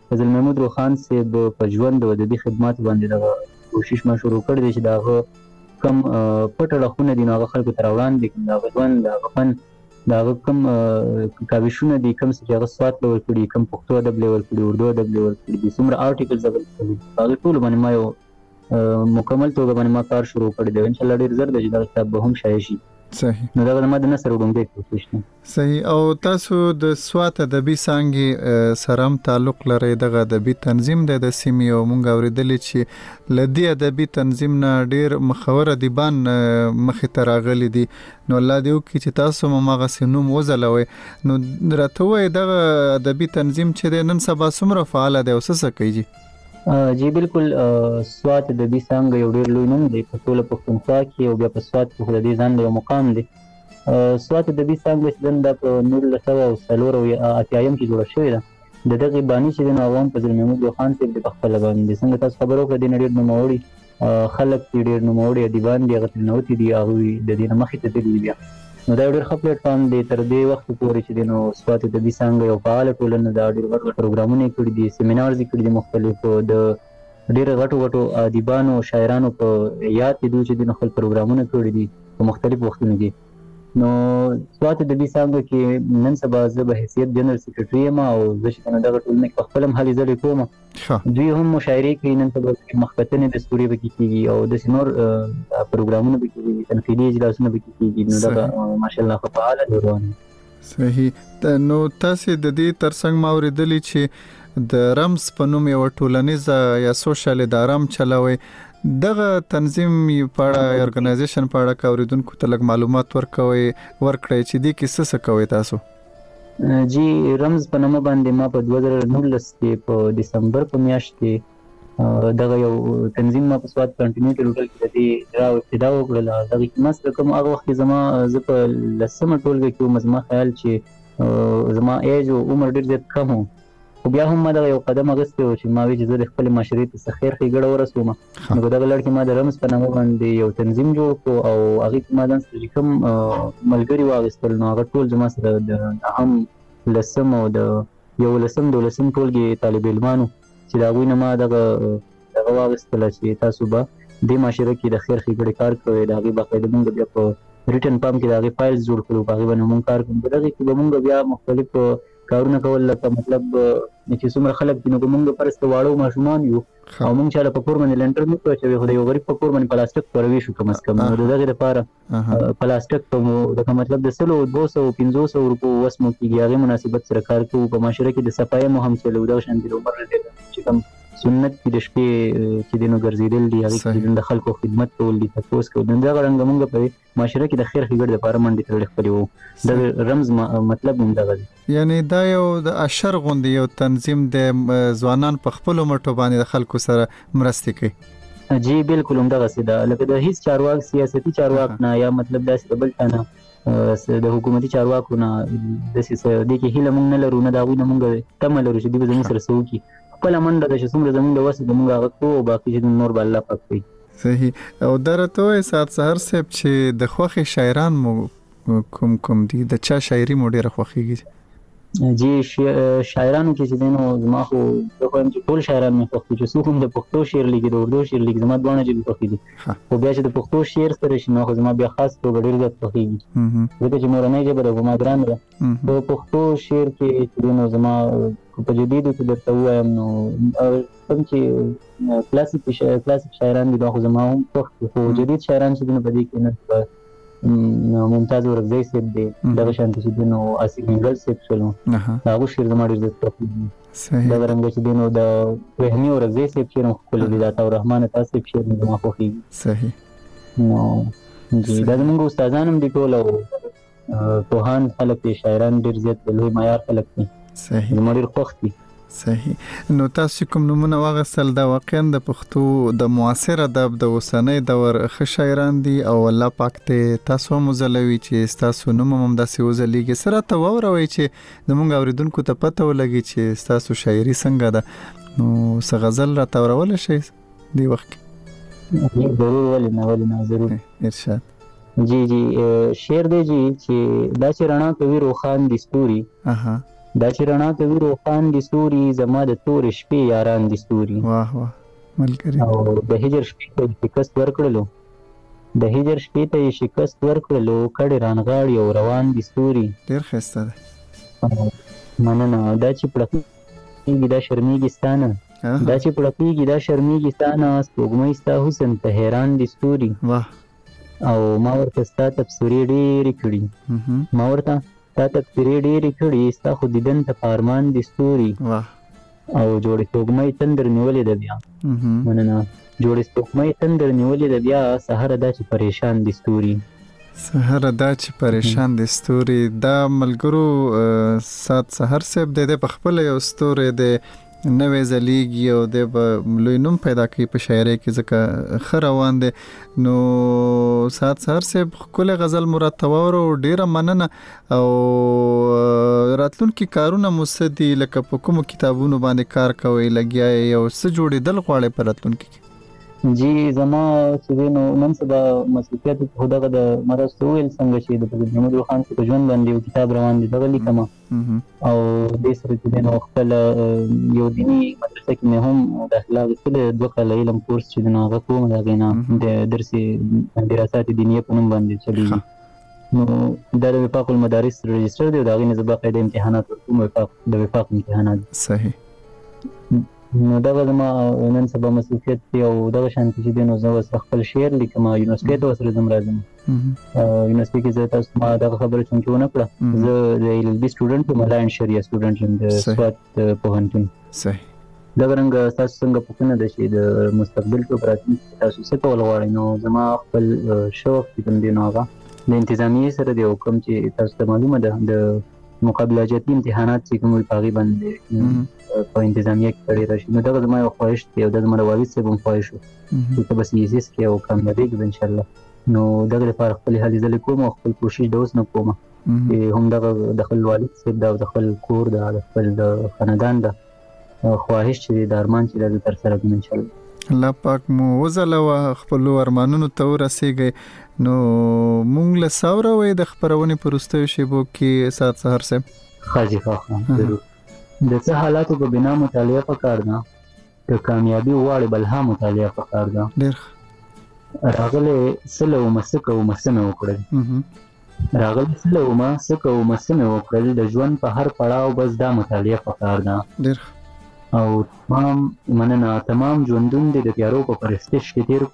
فضل محمود روخان صاحب په ژوند او د دې خدمات باندې د کوشش ما شروع کړ دي چې دا کم پټ اړخونه دي نو هغه خلکو تر وړاندې دا ژوند دا فن دا کم کاوشونه دي کم چې هغه سواد لور کړي کم پښتو ادب لور کړي اردو ادب لور کړي د څومره آرټیکلز هغه ټول باندې ما یو مکمل توګه باندې ما کار شروع کړی دی ان شاء الله ډیر زر د دا کتاب به هم شایع شي. صحیح. نو دا د ما د نثر وګړي کوشش نه. صحیح. او تاسو د سوات ادبي څنګه سرم تعلق لري دغه ادبي تنظیم د سیمې او مونږ اوریدل چې لدی ادبي تنظیم نه ډیر مخور ادیبان مخې ته راغلي دي نو الله دې وکړي چې تاسو مغه سينوم وزلوي نو راته وای دغه ادبي تنظیم چې نن سبا څومره فعال دی او څه کوي؟ جی بالکل سوات د دې څنګه یو ډیر لوی نوم دی په ټول پښتونخوا کې او بیا په سوات کې د دې ځان له مقام دی. سوات د دې څنګه چې د په نور له او سلور او اتیایم کې جوړ شوی دی د دغه بانی چې د نوام فضل محمود خان صاحب د خپل باندې څنګه تاسو خبرو کړئ د نړۍ نوموړي خلک ډیر نوموړي ادیبان دي غتل نوتی دي او د دې مخې ته دي بیا نو دا ډېر ښه پلیټ فارم دی تر دې وخت پورې چې نو سوات د دې څنګه یو فعال ټولنه دا ډېر غټ پروګرامونه کړی دي سیمینارز کړی دي مختلفو د ډېر غټو غټو ادیبانو شاعرانو په یاد دي چې د خپل پروګرامونه کړی دي په مختلفو وختونو کې. نو سوات د دې څنګه کې نن سبا زه به حیثیت جنرال سیکریټری یم او زه چې کنه دغه ټولنه په خپل هم هلي ځلې کوم دوی هم مشاعرې کوي نن سبا مخکتنې د ستوري به کیږي او د سينور پروګرامونه به کیږي تنقیدي اجلاسونه به کیږي نو دا ماشاءالله فعال دي روان. صحیح. نو تاسو د دې ترڅنګ ما اوریدلې چې د رمز په نوم یو ټولنیز یا سوشل ادارم چلوي دغه تنظیم په اړه ارګنایزیشن په اړه کوریدونکو ته لږ معلومات ورکوي ورکړئ چې دې کې څه کوي تاسو؟ جی رمز په نوم باندې ما په دوه زره نولس کې په دسمبر په میاشت کې دغه یو تنظیم ما په سوات کنټینیوټي لوټل کې د دې راو ابتدا وکړه دغه کې مست کوم هغه وخت زما ز په لسمه ټولګه کې مزما خیال چې زما ایج او عمر ډېر زیات کم و خو بیا هم ما دغه یو قدم اخیستی و چې ما وی چې زه د خپلې معاشرې ته څه خیر ښېګړه ورسوم نو په دغه لړ کې ما د رمز په نامه باندې یو تنظیم جوړ کړو او هغې کې ما ځان سره چې کوم ملګري واخیستل نو هغه ټول زما سره د هم لسم او د یولسم دولسم ټولګې طالب علمانو چې د هغوی نه ما دغه دغه واخیستله چې تاسو به دې معاشره کې د خیر ښېګړې کار کوئ د هغې باقاعده مونږ بیا په ریټن فارم کې د هغې فایلز جوړ کړو په هغې باندې مونږ کار کوو په دغې کې به مونږ بیا مختلف کارونه کول لکه مطلب چې څومره خلک دي نو موږ پرسته واړو ماشومان یو او موږ چې په کور باندې لنټر نه کوو چې خو د یو غریب په کور باندې پلاستیک پروي شو کم از کم نو دغه لپاره پلاستیک ته د مطلب د سلو دوه سوه پنځوس روپو وسمو کېږي هغې مناسبت سره کار کوو په معاشره کې د صفایي مو هم چلو دا شان دي د عمر چې کوم سنت کې د شپې چې دینو ګرځیدل دي هغه کې د خلکو خدمت کول دي تاسو کو د دغه رنګ موږ په معاشره کې د خیر خبر د لپاره منډي تل خپلو د رمز مطلب هم دغه یعنی دا یو د اشر غوندي یو تنظیم د ځوانان په خپل مټو باندې د خلکو سره مرسته کوي. جی بالکل هم دغه سیده لکه د هیڅ چارواک سیاسي چارواک نه یا مطلب داسې بل څه د حکومتي چارواکو نه د سیاسي د کې هیله مونږ نه لرو نه دا وینه مونږ تم لرو چې د زموږ سره سوکي خپل منډه د شسوم زموږ د وسه د مونږ هغه کو باقي چې نور بل الله پاک کوي. صحیح. او درته سات سحر صاحب چې د خوخي شاعران مو کوم کوم دي د چا شاعري مو ډیره خوخيږي؟ جی شاعرانو کې چې دینو زما خو د کوم چې ټول شاعران مې خوښ دي چې کوم د پښتو شعر لیکي د اردو شعر لیکي زما دوه نه خوښ دي خو بیا چې د پښتو شعر سره شنو خو زما بیا خاص توګه ډیر زیات خوښيږي ځکه چې مورنۍ ژبه د زما ګران ده په پښتو شعر کې چې دینو زما په جديدو کې درته وایم نو کوم چې کلاسیک کلاسیک شاعران دي خو زما هم خوښ خو جدید شاعران چې دینو په دې کې نه ممتاز ورغزی صاحب دی دغه شانتي چې دینو اسی منګل صاحب شلو هغه شعر زما ډېر زیات خوښ دا رنګ چې دینو د رحمي ورغزی صاحب شعر خپل دي دا رحمان تاسو شعر زما خوښ. صحیح. نو جی دا موږ استادان هم دي ټول او پوهان خلک دي شاعران ډېر زیات لوی معیار خلک دي. صحیح. زما ډېر خوښ دي. صحیح. نو تاسو کوم نمونه واغسل دا واقعا د پښتو د معاصر ادب د اوسنۍ دور ښه شاعران دي او الله پاک ته تاسو مزلوي چې تاسو نوم هم داسې وزلېږي سره ته وروي چې د مونږ اوریدونکو ته پته ولګي چې تاسو شاعري څنګه ده نو څه غزل را تورول شي دی وخت ضرور ولې نه ولې نه ضرور ارشاد. جی جی شعر دی جی چې دا چې رڼا کوي روخان دي ستوري اها دا چې رڼا کوي روخان دي ستوري زما د تور شپې یاران دي ستوري. واه واه ملګری. او د هجر شپې ته شکست ورکړلو د هجر شپې ته شکست ورکړلو کډې رانغاړي او روان دي ستوري. ډېر ښایسته ده. مننه. دا چې پړقېږي دا شرمېږي ستانه دا چې پړقېږي دا شرمېږي ستانه سپوږمۍ ستا حسن ته حیران دي ستوري. واه. او ما ورته ستا تبصرې ډېرې کړي ما ورته ستا تبصرې ډېرې کړي ستا خو دیدن ته په ارمان دي ستوري. واه. او جوړې سپوږمۍ تندر نیولې ده بیا. مننه. جوړې سپوږمۍ تندر نیولې ده بیا سهار دا چې پریشان دي ستوري. سهار دا چې پریشان دي ستوري. دا ملګرو سات سحر صاحب د په خپل یو ستوري د نوې زلیږي او د لوی نوم پیدا کوي په شاعرۍ کې ځکه ښه روان دی. نو سات سحر صاحب ښکلی غزل مو راته واورو ډېره مننه. او راتلونکي کارونه مو څه دي لکه په کومو کتابونو باندې کار کوئ لګیا یې او څه جوړېدل غواړئ په راتلونکي کې؟ جی زما چې دی نو نن سبا مسؤلیت خو دغه د مرض ویل څنګه چې د پردي محمد خان په ژوند باندې یو کتاب روان دی دغه لیکم. او د سره چې دی نو خپل یو دیني مدرسه کې مې هم د اخلاق سره دوه کاله علم کورس چې نه هغه کوم دا غینا د درسي دراسات دینیه په نوم باندې چلیږي. نو د وفاق المدارس رجستر دی دا غي نه زبا قاعده امتحانات ورکوم وفاق د وفاق امتحانات. صحیح. نو دغه زما نن سبا مسؤلیت دی او دغه شانتي چې دی نو زه اوس خپل شعر لیکم یونیورسيټي ته وسره زم راځم. یونیورسيټي کې زه تاسو ما دغه خبره چې ونه کړه زه د ایل ایل بي سټوډنټ یم ملاین شریعه سټوډنټ یم د سوات پوهنتون. صحیح. دغه رنګ تاسو څنګه پوښتنه ده چې د مستقبل په راتلونکي تاسو څه کول غواړئ نو زما خپل شوق کوم دی نو هغه د انتظامیه سره دی کوم چې تاسو ته معلومه ده د مقابله جاتي امتحانات چې کوم پاغي باندې په انتظامیه کې کړی راشي. نو دغه زما یو خواهش دی او د زما والد صاحب هم خواهش وو چې بس یې زیس کې او کامیابی کې ان شاء الله. نو دغه لپاره خپل هلي ځل کوم او خپل کوشش د اوس نه کوم چې هم دغه د خپل والد صاحب د خپل کور د خپل د خاندان د خواهش چې د ارمان چې د تر سره کوم ان شاء الله. الله پاک مو وزلو خپل ارمانونو ته ورسیږي. نو مونږ له ساوره وې د خبرونې پرستو شیبو کې سات سحر صاحب خاجي خاخه ضرور د څه حالاتو په بنا مطالعه پکار ده د کامیابی واړ بلها مطالعه پکار ده. ډېر راغله سلو مسکه او مسنه وکړل راغله سلو مسکه او مسنه وکړل د ژوند په هر پړاو بس دا مطالعه پکار ده. ډېر او تمام مننه تمام ژوندون د تیارو په پرستش کې تیر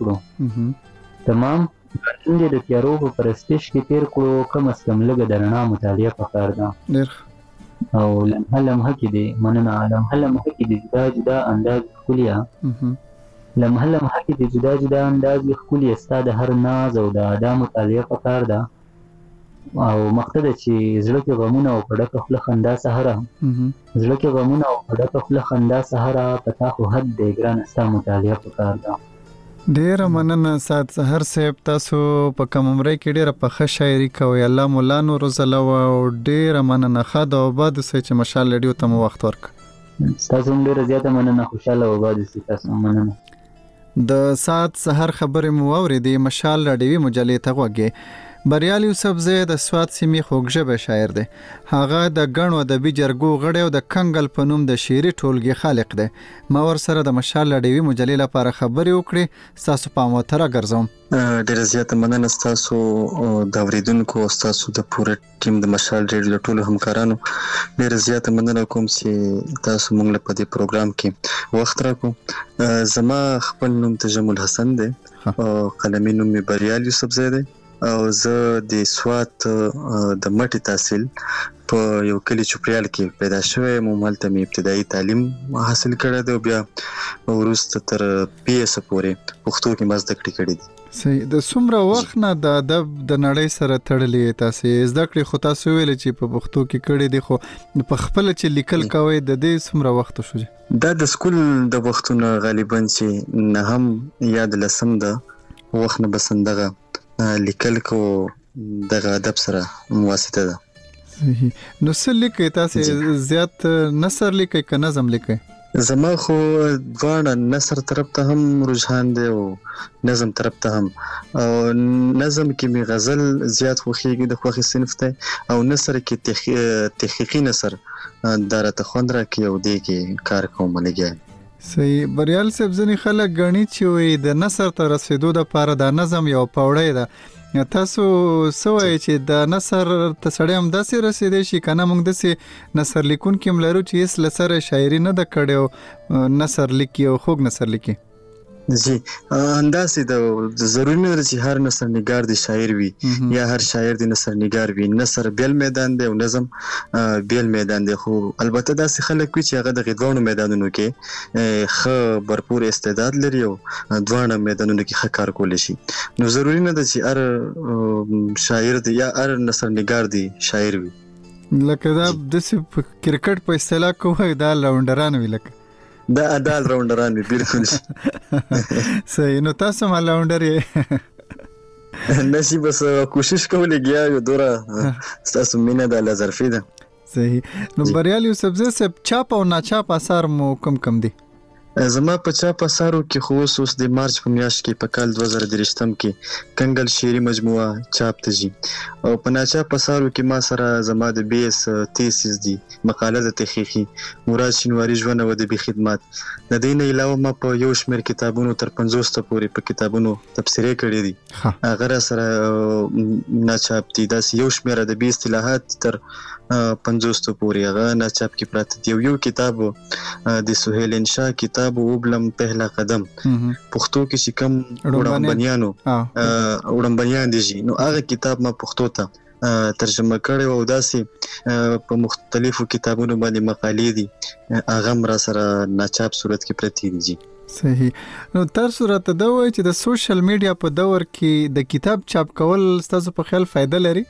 کړو تمام ژوند د تیارو په پرستش کې تیر کړو کم اس کم لګ درنا مطالعه پکار ده. ډېر او لمحه لمحه کې دی مننه لمحه لمحه کې دی جدا جدا انداز خولیا لمحه لمحه کې دی جدا جدا انداز خولیا ستاده هر ناز او د ادا مطالعه پکار ده. او مقصد چې زړه کې غمونه او پړک خپل خندا سهاره زړه کې غمونه او پړک خپل خندا سهاره پتا خو حد دی ګران استا مطالعه پکار ده. ډېر مننه سات سحر صاحب تاسو په کوم عمر کې ډېر په ښه شاعري کوي الله مولا نور زلو او ډېر مننه خاده او باد سې چې مشال لډیو ته وخت ورک تاسو ډېر زیاته مننه خوشاله او باد سې تاسو مننه. د سات سحر خبرې مو اورېدې مشال لډیوي مجلې ته وګه. بریال یوسف زید د سوات سیمې خوږژبه شاعر دی. هغه د غنو ادبي جرګو غړی او د کنګل په نوم د شعري ټولګي خالق دی. ما ور سره د مشال لډیوي مجلې لپاره خبرې وکړې تاسو په متره ګرځوم. ډېر زیات مننه تاسو د اوریدونکو او تاسو د پوره ټیم د مشال ریډیو ټولو همکارانو ډېر زیات مننه کوم چې تاسو موږ له دې پروګرام کې وخت راکو. زما خپل نوم تجمل حسن دی او قلمي نوم مې بریال یوسف زید دی او زه د سوات د مټي تحصیل په یو کلی چوپریال کې پیدا شوم. مملته مې ابتدایي تعلیم حاصل کړی دی او بیا وروسته تر پی ایس پورې پښتو کې مزد کړی کړی دی. صحیح. د څومره وخت نه د ادب د نړۍ سره تړلې تاسو زده کړې خو تاسو ویل چې په پښتو کې کړی دی خو په خپل چې لیکل کوي د دې څومره وخت شو؟ دا د سکول د وختونو غالبا چې نه هم یاد لسم ده وخت نه بسندغه لیکل کو دغه ادب سره مواسطه ده. صحیح. نو څه لیکي تاسو زیات نثر لیکي که نظم لیکي؟ زما خو دواړه نثر طرف ته هم رجحان دی او نظم طرف ته هم. او نظم کې می غزل زیات خوښیږي د خوښي صنف ته، او نثر کې تحقیقي نثر دارته خوند راکې او دی کې کار کوم لګي. صحیح. بریال صاحب ځنې خلک غني چې وي د نثر ته رسیدو د پاره د نظم یو پوړی ده، تاسو سوای چې د نثر ته سړی هم داسې رسیدي شي کنه؟ موږ داسې نثر لیکون کې ملرو چې اس لسره شاعري نه د کړو نثر لیکي او خوږ نثر لیکي. جی انداسې د ضروري نه چې هر نثر نگار دی شاعر وي یا هر شاعر دی نثر نگار وي. نثر بیل میدان دی او نظم بیل میدان دی، خو البته داسې خلک وي چې هغه د غوړو میدانونو کې خ برپور استعداد لري او دوه میدانونو کې ښه کار کولی شي. نو ضروري نه ده چې هر شاعر دی یا هر نثر نگار دی شاعر وي. لکه دا د کرکټ په اصطلاح کوه دا لونډران وي، لکه دا ادال راونډران وي. بالکل صحیح. نو تاسو ما راونډر یې نشي، بس کوشش کولې گیا یو دوره تاسو مینه د لزرفي ده. صحیح. نو بریال یوسف زه سب چاپ او ناچاپ اثر مو کم کم دي؟ زما په چاپ اثارو کې خو اوس د مارچ په میاشت کې په کال دوه زره درې کې کنګل شعري مجموعه چاپ ته جي، او په ناچاپ اثارو کې ما سره زما د بي اس تیسیس دي، مقاله د تحقیقي مراد شینواری ژوند او ادبي خدمات. د دې نه علاوه ما په یو شمېر کتابونو تر پنځوس ته پورې په کتابونو تبصرې کړې دي. هغه سره ناچاپ دي، داسې یو شمېر ادبي اصطلاحات تر پنځوس ته پورې هغه ناچاپ کې پراته دي. یو کتاب د سهیل انشا کتاب وبلم پهلا قدم پښتو کې چې کوم وړاندبنیانو وړاندبنیان دي، نو هغه کتاب ما پښتو ته ترجمه کړی او داسې په مختلفو کتابونو باندې مقالې دي، هغه را سره ناچاپ صورت کې پرتی دي. صحیح. نو تر صورت دا وایي چې د سوشل میډیا په دور کې د کتاب چاپ کول ستاسو په خیال فائدہ لري؟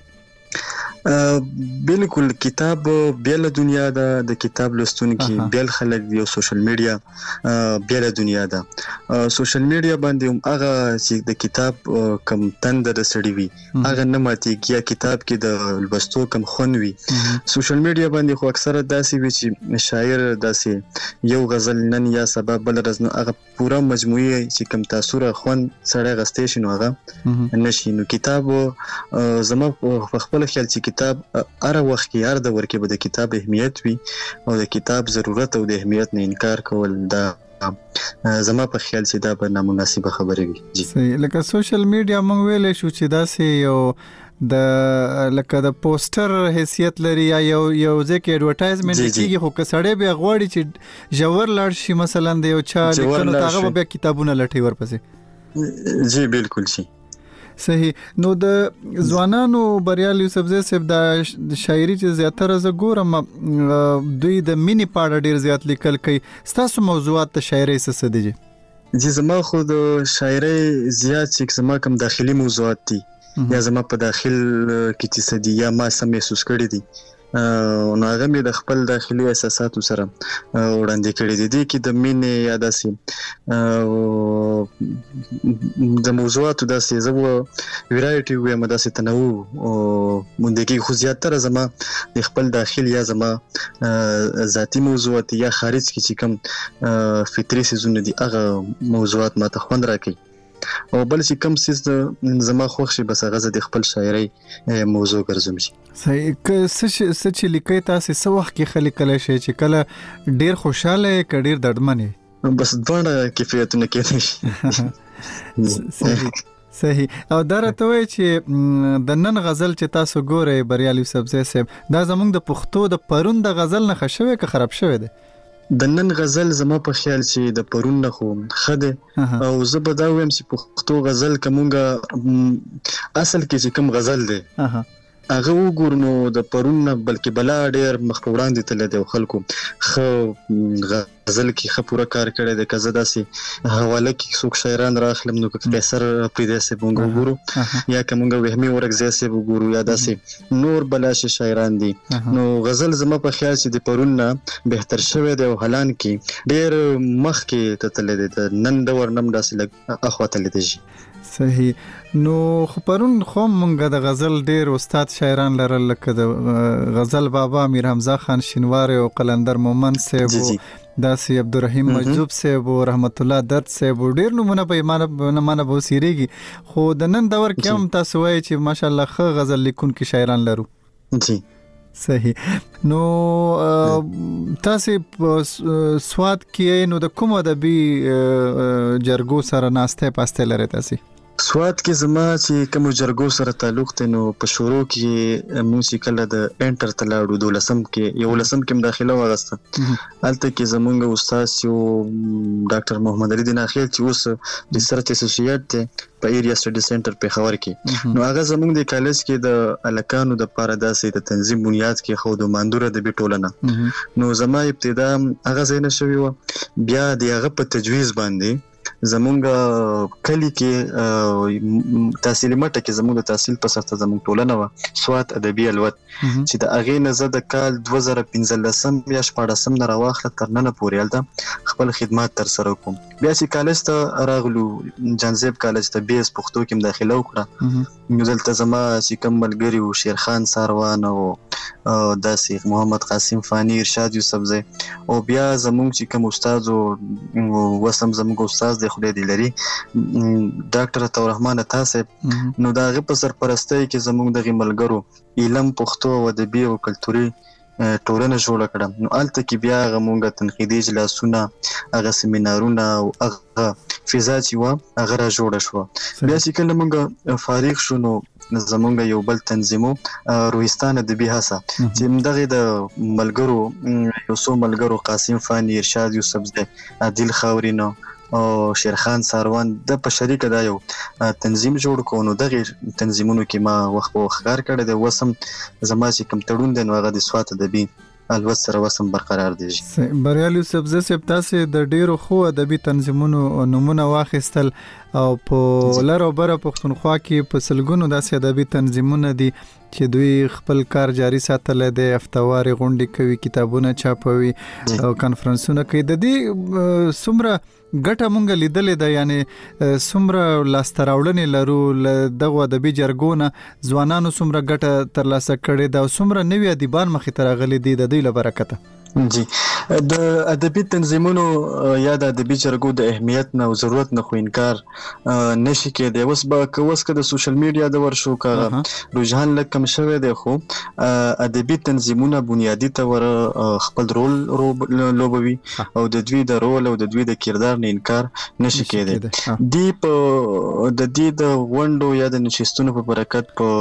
بالکل. کتاب بیل دنیا ده، د کتاب لوستونکي بیل خلک دی او سوشل میډیا بیل دنیا ده. سوشل میډیا باندې هم هغه چې د کتاب کم تند د سړی وي هغه نه ماتېږي، یا کتاب کې د لوستو کم خون وي. سوشل میډیا باندې خو اکثره داسې وي چې شاعر داسې یو غزل نن یا سبا بل ورځ نو هغه پوره مجموعه چې کم تاثیر خون سړی غستې شي نو هغه نشي. نو کتاب زما په خپل خیال چې کتاب هر وخت کې هر دور کې به د کتاب اهمیت وي او د کتاب ضرورت او د اهمیت نه انکار کول دا زما په خیال چې دا به نامناسبه خبره وي. صحیح. لکه سوشل میډیا موږ ویلې شو چې داسې یو د لکه د پوسټر حیثیت لري یا یو یو ځکه ایڈورټایزمنت کیږي، خو که سړی به غواړي چې جوړ لاړ شي مثلا د یو چا لیکنو هغه به کتابونه لټي ورپسې. جی بالکل شي. صحیح. نو د ځوانانو بریال یوسف زی صاحب د شاعري چې زیاتره ز ګورم دوی د مینی پاړه ډیر زیات لیکل کوي، ستاسو موضوعات د شاعري څه دي؟ جی زما خو د شاعري زیات چې زما کوم داخلي موضوعات دي یا زما په داخل کې څه دي یا ما سم محسوس کړی دي، نو هغه مې د خپل داخلي احساساتو سره وړاندې کړی دي. دي کې د مینې یا داسې د موضوعاتو داسې زه ویرایټي وایم، داسې تنوع موندګي، خو زیاتره زما د خپل داخل یا زما ذاتی موضوعات یا خارج کې چې کوم فطري سيزونه دي هغه موضوعات ما ته خوند راکړي، او بل چې کوم سیس زما خوښ شي بس هغه د خپل شاعري موضوع ګرځم شي. صحیح. که څه چې لیکي تاسو څه وخت کې خلک کله شي چې کله ډیر خوشاله ک ډیر دردمن بس دواړه کیفیتونه کې شي. صحیح. صحیح. او دا راته وایي چې د نن غزل چې تاسو ګورئ بریال یوسف زی صاحب دا زموږ د پښتو د پرون د غزل نه خښوي که خراب شوی دی؟ د نن غزل زما په خیال چې د پرون نه خو خده، او زه به دا وایم چې پښتو غزل کومه اصل کې چې کوم غزل دی هغه وګورو نو د پرون نه بلکې بلا ډیر مخ په وړاندې تل دی او خلکو خو غزل کې خه پوره کار کړی دی. کزه داسې حواله کې څوک شاعران راخلم نو که قیصر پریده سه وګورو یا کومه وهمي ورغزه سه وګورو یا داسې نور بلاش شاعران دي، نو غزل زما په خیال چې د پرون نه بهتر شوی دی او حالان کې ډیر مخ کې تل دی نن د ورنم داسې لګ اخواته لیدي. صحیح. نو خو پرون خو مونږ د غزل ډیر استاد شاعران لرل، لکه د غزل بابا امیر حمزه خان شینواری او قلندر مومن صاحب داسې عبدالرحیم مجذوب صاحب او رحمت الله درد صاحب ډیر نمونه په ایمان نه به وسیریږي خو د نن دور کې هم تاسو وایي چې ماشاءالله ښه غزل لیکونکي شاعران لرو. جی صحیح. نو تاسو په سواد کې نو د کوم ادبي جرګو سره ناسته پاسته لري تاسو؟ سواد کې زما چې کوم جرګو سره تعلق ته نو په شروع کې موسیقل د انټر تلاړو دولسم کې یو لسم کې داخله واغسته الته کې زمونږ استاد یو ډاکټر محمد علي دین اخیل چې اوس ریسرچ اسوسییټ ته په ایریا سټډي سنټر په خبر کې نو هغه زمونږ د کالج کې د الکانو د پاره داسې د تنظیم بنیاد کې خو د ماندوره د بیټولنه نو زما ابتدا هغه زینه شوی و بیا د هغه په تجویز باندې زمونږ کلی کې تحصیلي مټه کې زمونږ د تحصیل په سخته زمونږ ټولنه و سواد ادبي الوت چې د اغې نه زه د کال دوه زره پنځلسم یا شپاړسم نه راواخله تر ننه پورې هلته خپل خدمات تر سره کوم. بیا چې کالج ته راغلو جانزیب کالج ته بي اس پښتو کې داخله وکړه نو دلته زما چې کوم ملګري و شیرخان ساروان او داسې محمد قاسم فانی ارشاد یوسف زی او بیا زمونږ چې کوم استاد او وسم زمونږ استاد د خدای دی لري ډاکټر عطا الرحمن عطا صاحب نو دا غي په سرپرستۍ کې زموږ د غملګرو علم پښتو او ادبي او کلتوري ټولنه جوړ کړه نو الته کې بیا غمونګه تنقیدي اجلاسونه هغه سیمینارونه او هغه فضا چې و هغه را جوړ شو. بیا چې کله موږ فارغ شو نو زمونږ یو بل تنظیمو روحستان ادبي هڅه چې دغه د ملګرو یو څو ملګرو قاسم فانی ارشاد یوسف زی عادل خاورینو او شیرخان ساروان د په شریک دا یو تنظیم جوړ کو نو دغه تنظیمونو کې ما وخت په وخت کار کړی د وسم زما چې کوم تړون دی نو هغه د سواد ادبي الوت سره وسم برقرار دی. بریالي سبزه سپ تاسو د ډیرو خو ادبي تنظیمونو نمونه واخیستل او په لارو بره پښتونخوا کې په سلګونو داسې ادبي تنظیمونه دي چې دوی خپل کار جاري ساتل دي افتواري غونډې کوي کتابونه چاپوي او کانفرنسونه کوي د دې سمره ګټه مونږ لیدلې ده یعنی سمره لاستراوړنې لرو دغه ادبي جرګونه ځوانانو سمره ګټه ترلاسه کړې ده او سمره نوې ادیبان مخې ته راغلي دي د دوی لپاره برکت. جی د ادبي تنظیمونو یا د ادبي جرګو د اهمیت نه او ضرورت نه خو انکار نشي کېدی. اوس به کوس که د سوشل میډیا د ورشو کا رجحان لږ کم شوی دی خو ادبي تنظیمونه بنیادی تور خپل رول لوبوي او د دوی د رول او د دوی د کردار نه انکار نشي کېدی. دی په د دې د غونډو یا د نشستونو په برکت په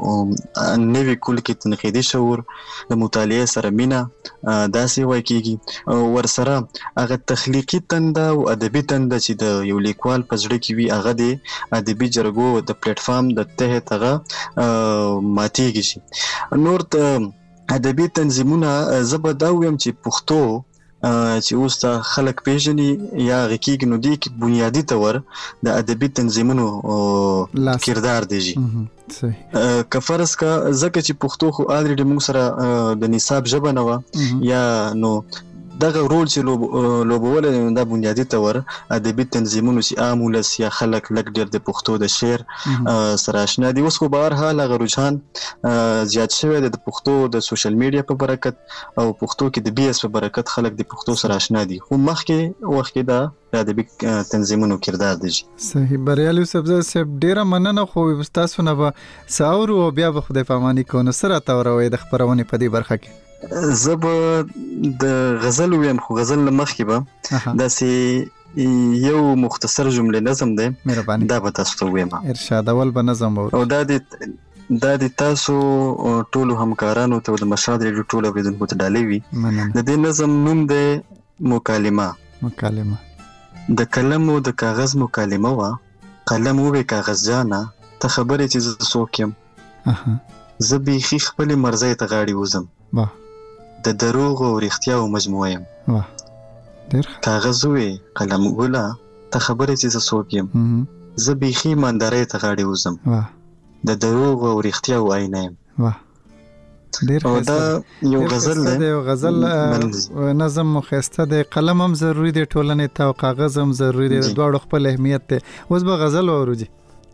نوې کول کې تنقیدي شعور د مطالعه سره مینا داسې وای کېږي ور سره هغه تخلیقي تنده او ادبي تنده چې د یو لیکوال په زړه کې وي هغه د ادبي جرګو د پلیټ فارم د تحت هغه ماتېږي شي. نور د ادبي تنظیمونه زه به دا ویم چې پښتو چې اوس ته خلک پیژني یا غکیږي نو دی کې بنیادی تور د ادبي تنظیمونو کردار دی جی صحیح که فرض کا زکه چې پښتو خو الریډي موږ سره د نصاب ژبه نه و یا نو دغه رول چې لوبول د بنیادی تور ادبي تنظیمونو چې عام ولس یا خلک لک ډیر د پښتو د شعر سره آشنا دي. اوس خو بهر حال هغه رجحان زیات شوی د پښتو د سوشل میډیا په برکت او پښتو کې د بي اس په برکت خلک د پښتو سره آشنا دي خو مخکې وخت کې دا ادبي تنظیمونو کردار دی. صحیح بریالي سبزه سپ ډیره مننه خو تاسو نه به ساور او بیا به خدای پاماني کو نو سره تاوروي د خبرونه په دې برخه کې. زب د غزل ویم خو غزل مخکې به داسې یو مختصر جمله نظم دی دا به تاسو ته ویم ارشاد اول به نظم او دا د دا د تاسو ټولو همکارانو ته د مشاد ریډیو ټولو اوریدونکو ته ډالۍ وي. د دې نظم نوم دی مکالمه. مکالمه د قلم او د کاغذ مکالمه وا قلم او کاغذ جانا ته خبرې چې زه څوک یم زه بیخي خپل مرزي ته غاړي وزم واه د دروغ او رښتیاو مجموعه یم. واه ډیر کاغذ وې قلم ګولا ته خبرې چې زه څوک یم زه بیخي ایماندارۍ ته غاړي وزم واه د دروغ او رښتیاو آینه یم. واه ډیر او دا یو غزل دی یو غزل نظم مخسته دی قلم هم ضروری دی ټولنې ته او کاغذ هم ضروری دی دواړو خپل اهمیت دی. اوس به غزل ورودي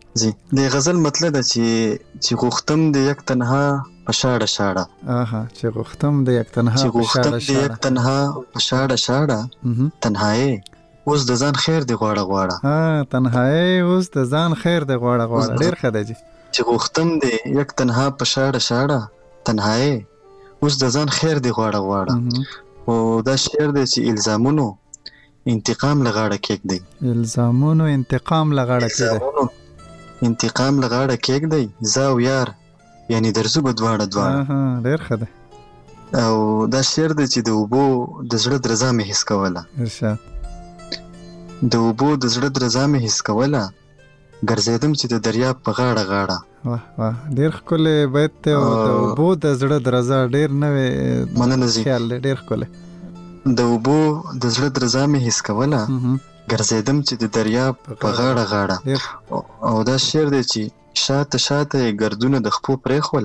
جی د غزل مطلب دا چې چې غختم د یک تنها پشاړه شاړه اها چې غختم د یک تنها پشاړه شاړه یک تنها پشاړه شاړه تنهایی اوس د ځان خیر دی غواړه غواړه ها تنهایی اوس د ځان خیر دی غواړه غواړه ډیر ښه دی چې غختم دی یک تنها پشاړه شاړه تنهایی اوس د ځان خیر دی غواړه غواړه او دا شعر دی چې الزامونو انتقام لغاړه کېک دی الزامونو انتقام لغاړه کېک دی انتقام لغاړه کېک دی زاو یار یعنی درزو بدواړه دواړه ها ډیر ښه دی او دا شعر دی چې د اوبو د زړه درزا مې حس کوله ارشاد د اوبو د زړه درزا مې حس کوله ګرځیدم چې د دریاب په غاړه غاړه واه واه ډیر ښکلی بیت دی او د اوبو د زړه درزا ډیر نوې مننه زی خیال دی ډیر ښکلی د اوبو د زړه درزا مې حس کوله ګرځیدم چې د دریاب په غاړه غاړه او دا شعر دی چې شاته شاته ګردونه د خپو پرېخول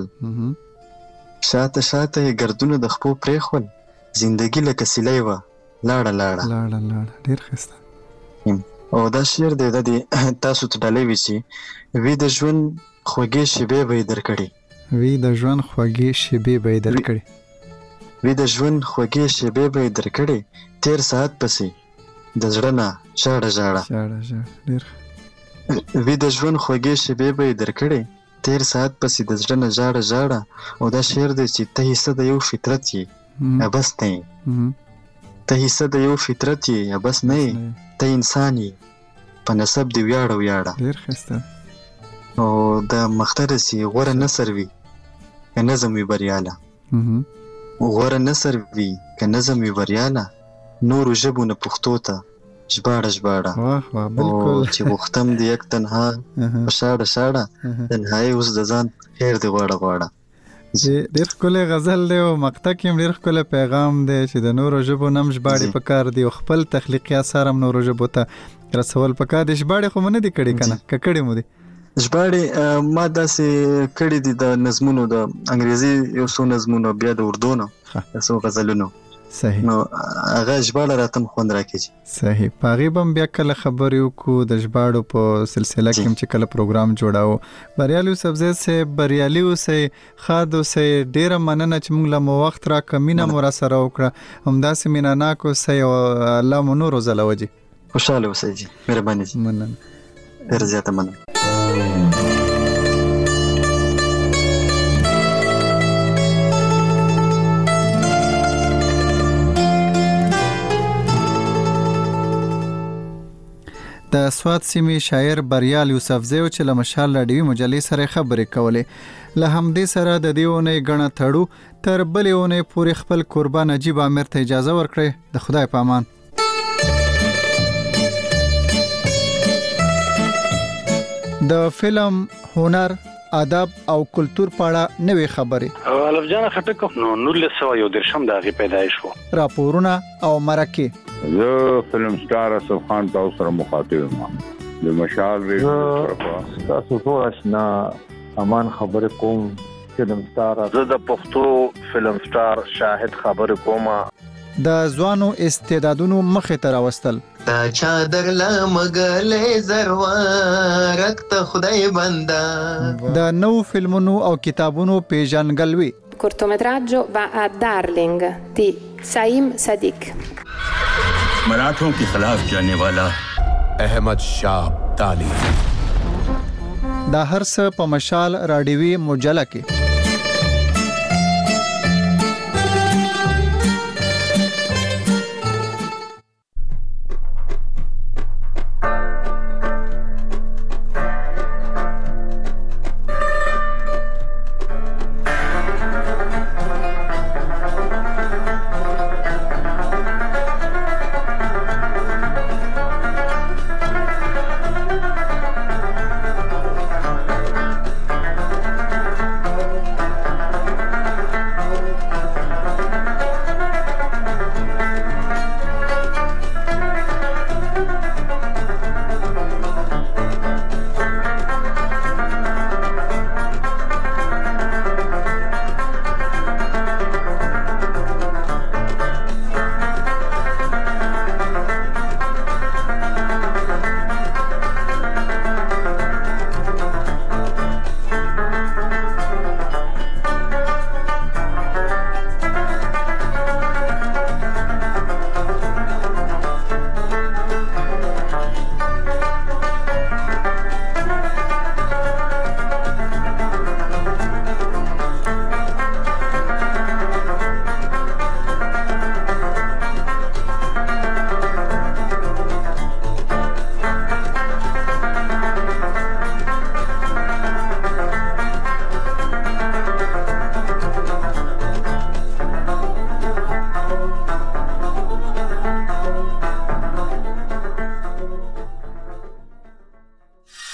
شاته شاته ګردونه د خپو پرېخول زندگی لکه سیلی وه لاړه لاړه لاړه لاړه ډیر ښایسته او دا شعر دی د تاسو ته ډالۍ وي چې وی د ژوند خوږې شیبې به یې درکړي وی د ژوند خوږې شیبې به یې درکړي وی د ژوند خوږې شیبې به یې درکړي تیر ساعت پسې د زړه نه ژاړه ژاړه ژاړه ژاړه ډېر وی د ژوند خوږې شیبې به یې درکړې تیر ساعت پسې د زړه نه ژاړه ژاړه او دا شعر دی چې ته حصه د یو فطرت یې بس نه یې ته حصه د یو فطرت یې بس نه یې ته انسان یې په نسب دې ویاړه ویاړه ډېر ښایسته او د مختره سي غوره نثر وي که نظم وي بریاله غوره نثر وي که نظم وي بریاله نورو ژبو نه پښتو ته ژباړه ژباړه واه واه بالکل چې غختم دی یک تنها پشاړه شاړه تنهایی اوس د ځان خیر دی غواړه غواړه ډېر ښکلی غزل دی او مقطع کې هم ډېر ښکلی پیغام دی چې د نورو ژبو نه هم ژباړې پکار دي او خپل تخلیقي اثار هم نورو ژبو ته رسول پکار دي ژباړې خو مو نه دي کړي که نه که کړي مو دي ژباړې ما داسې کړي دي د نظمونو د انګریزي یو څو نظمونو بیا د اردو نه یو څو غزلونو صحیح نو هغه ژباړه راته هم خوند راکړي صحیح په هغې به هم بیا کله خبرې وکړو د ژباړو په سلسله کې هم چې کله پروګرام جوړاو بریالي یوسفزی صاحب بریالي اوسئ ښاد اوسئ ډېره مننه چې موږ له مو وخت راکړه مینه مو راسره وکړه همداسې مینه ناک اوسئ او الله مو نور وځلوه جي خوشحاله اوسئ جي مهرباني جي مننه ډېره زیاته مننه د سوات سیمې شاعر بریال یوسفزی چې له مشال راډیوي مجلې سره خبرې کولې له همدې سره د دې اونۍ ګڼه تړو تر بلې اونۍ پورې خپل کوربه نجیب عامر ته اجازه ورکړئ د خدای په امان د فلم هنر ادب او کلچر په اړه نوې خبرې الف جان خټک نو نولس سوه یو دېرشم د هغې پیدایش و راپورونه او مرکې زه فلم سټار اسف خان تاسو سره مخاطب یم د مشال ریډیو تاسو ټول آشنا امان خبر کوم فلم سټار زه د پښتو فلم سټار شاهد خبر کوم د ځوانو استعدادونو مخې ته راوستل دا چادر لا مګلې زروارک ته خدای بندا د نو فلمونو او کتابونو پیژنګلوي cortometraggio va a Darling di Saim Sadiq मराठों के खिलाफ जाने वाला अहमद शाह ताली دا هر څه په مشال راډیوي مجله کې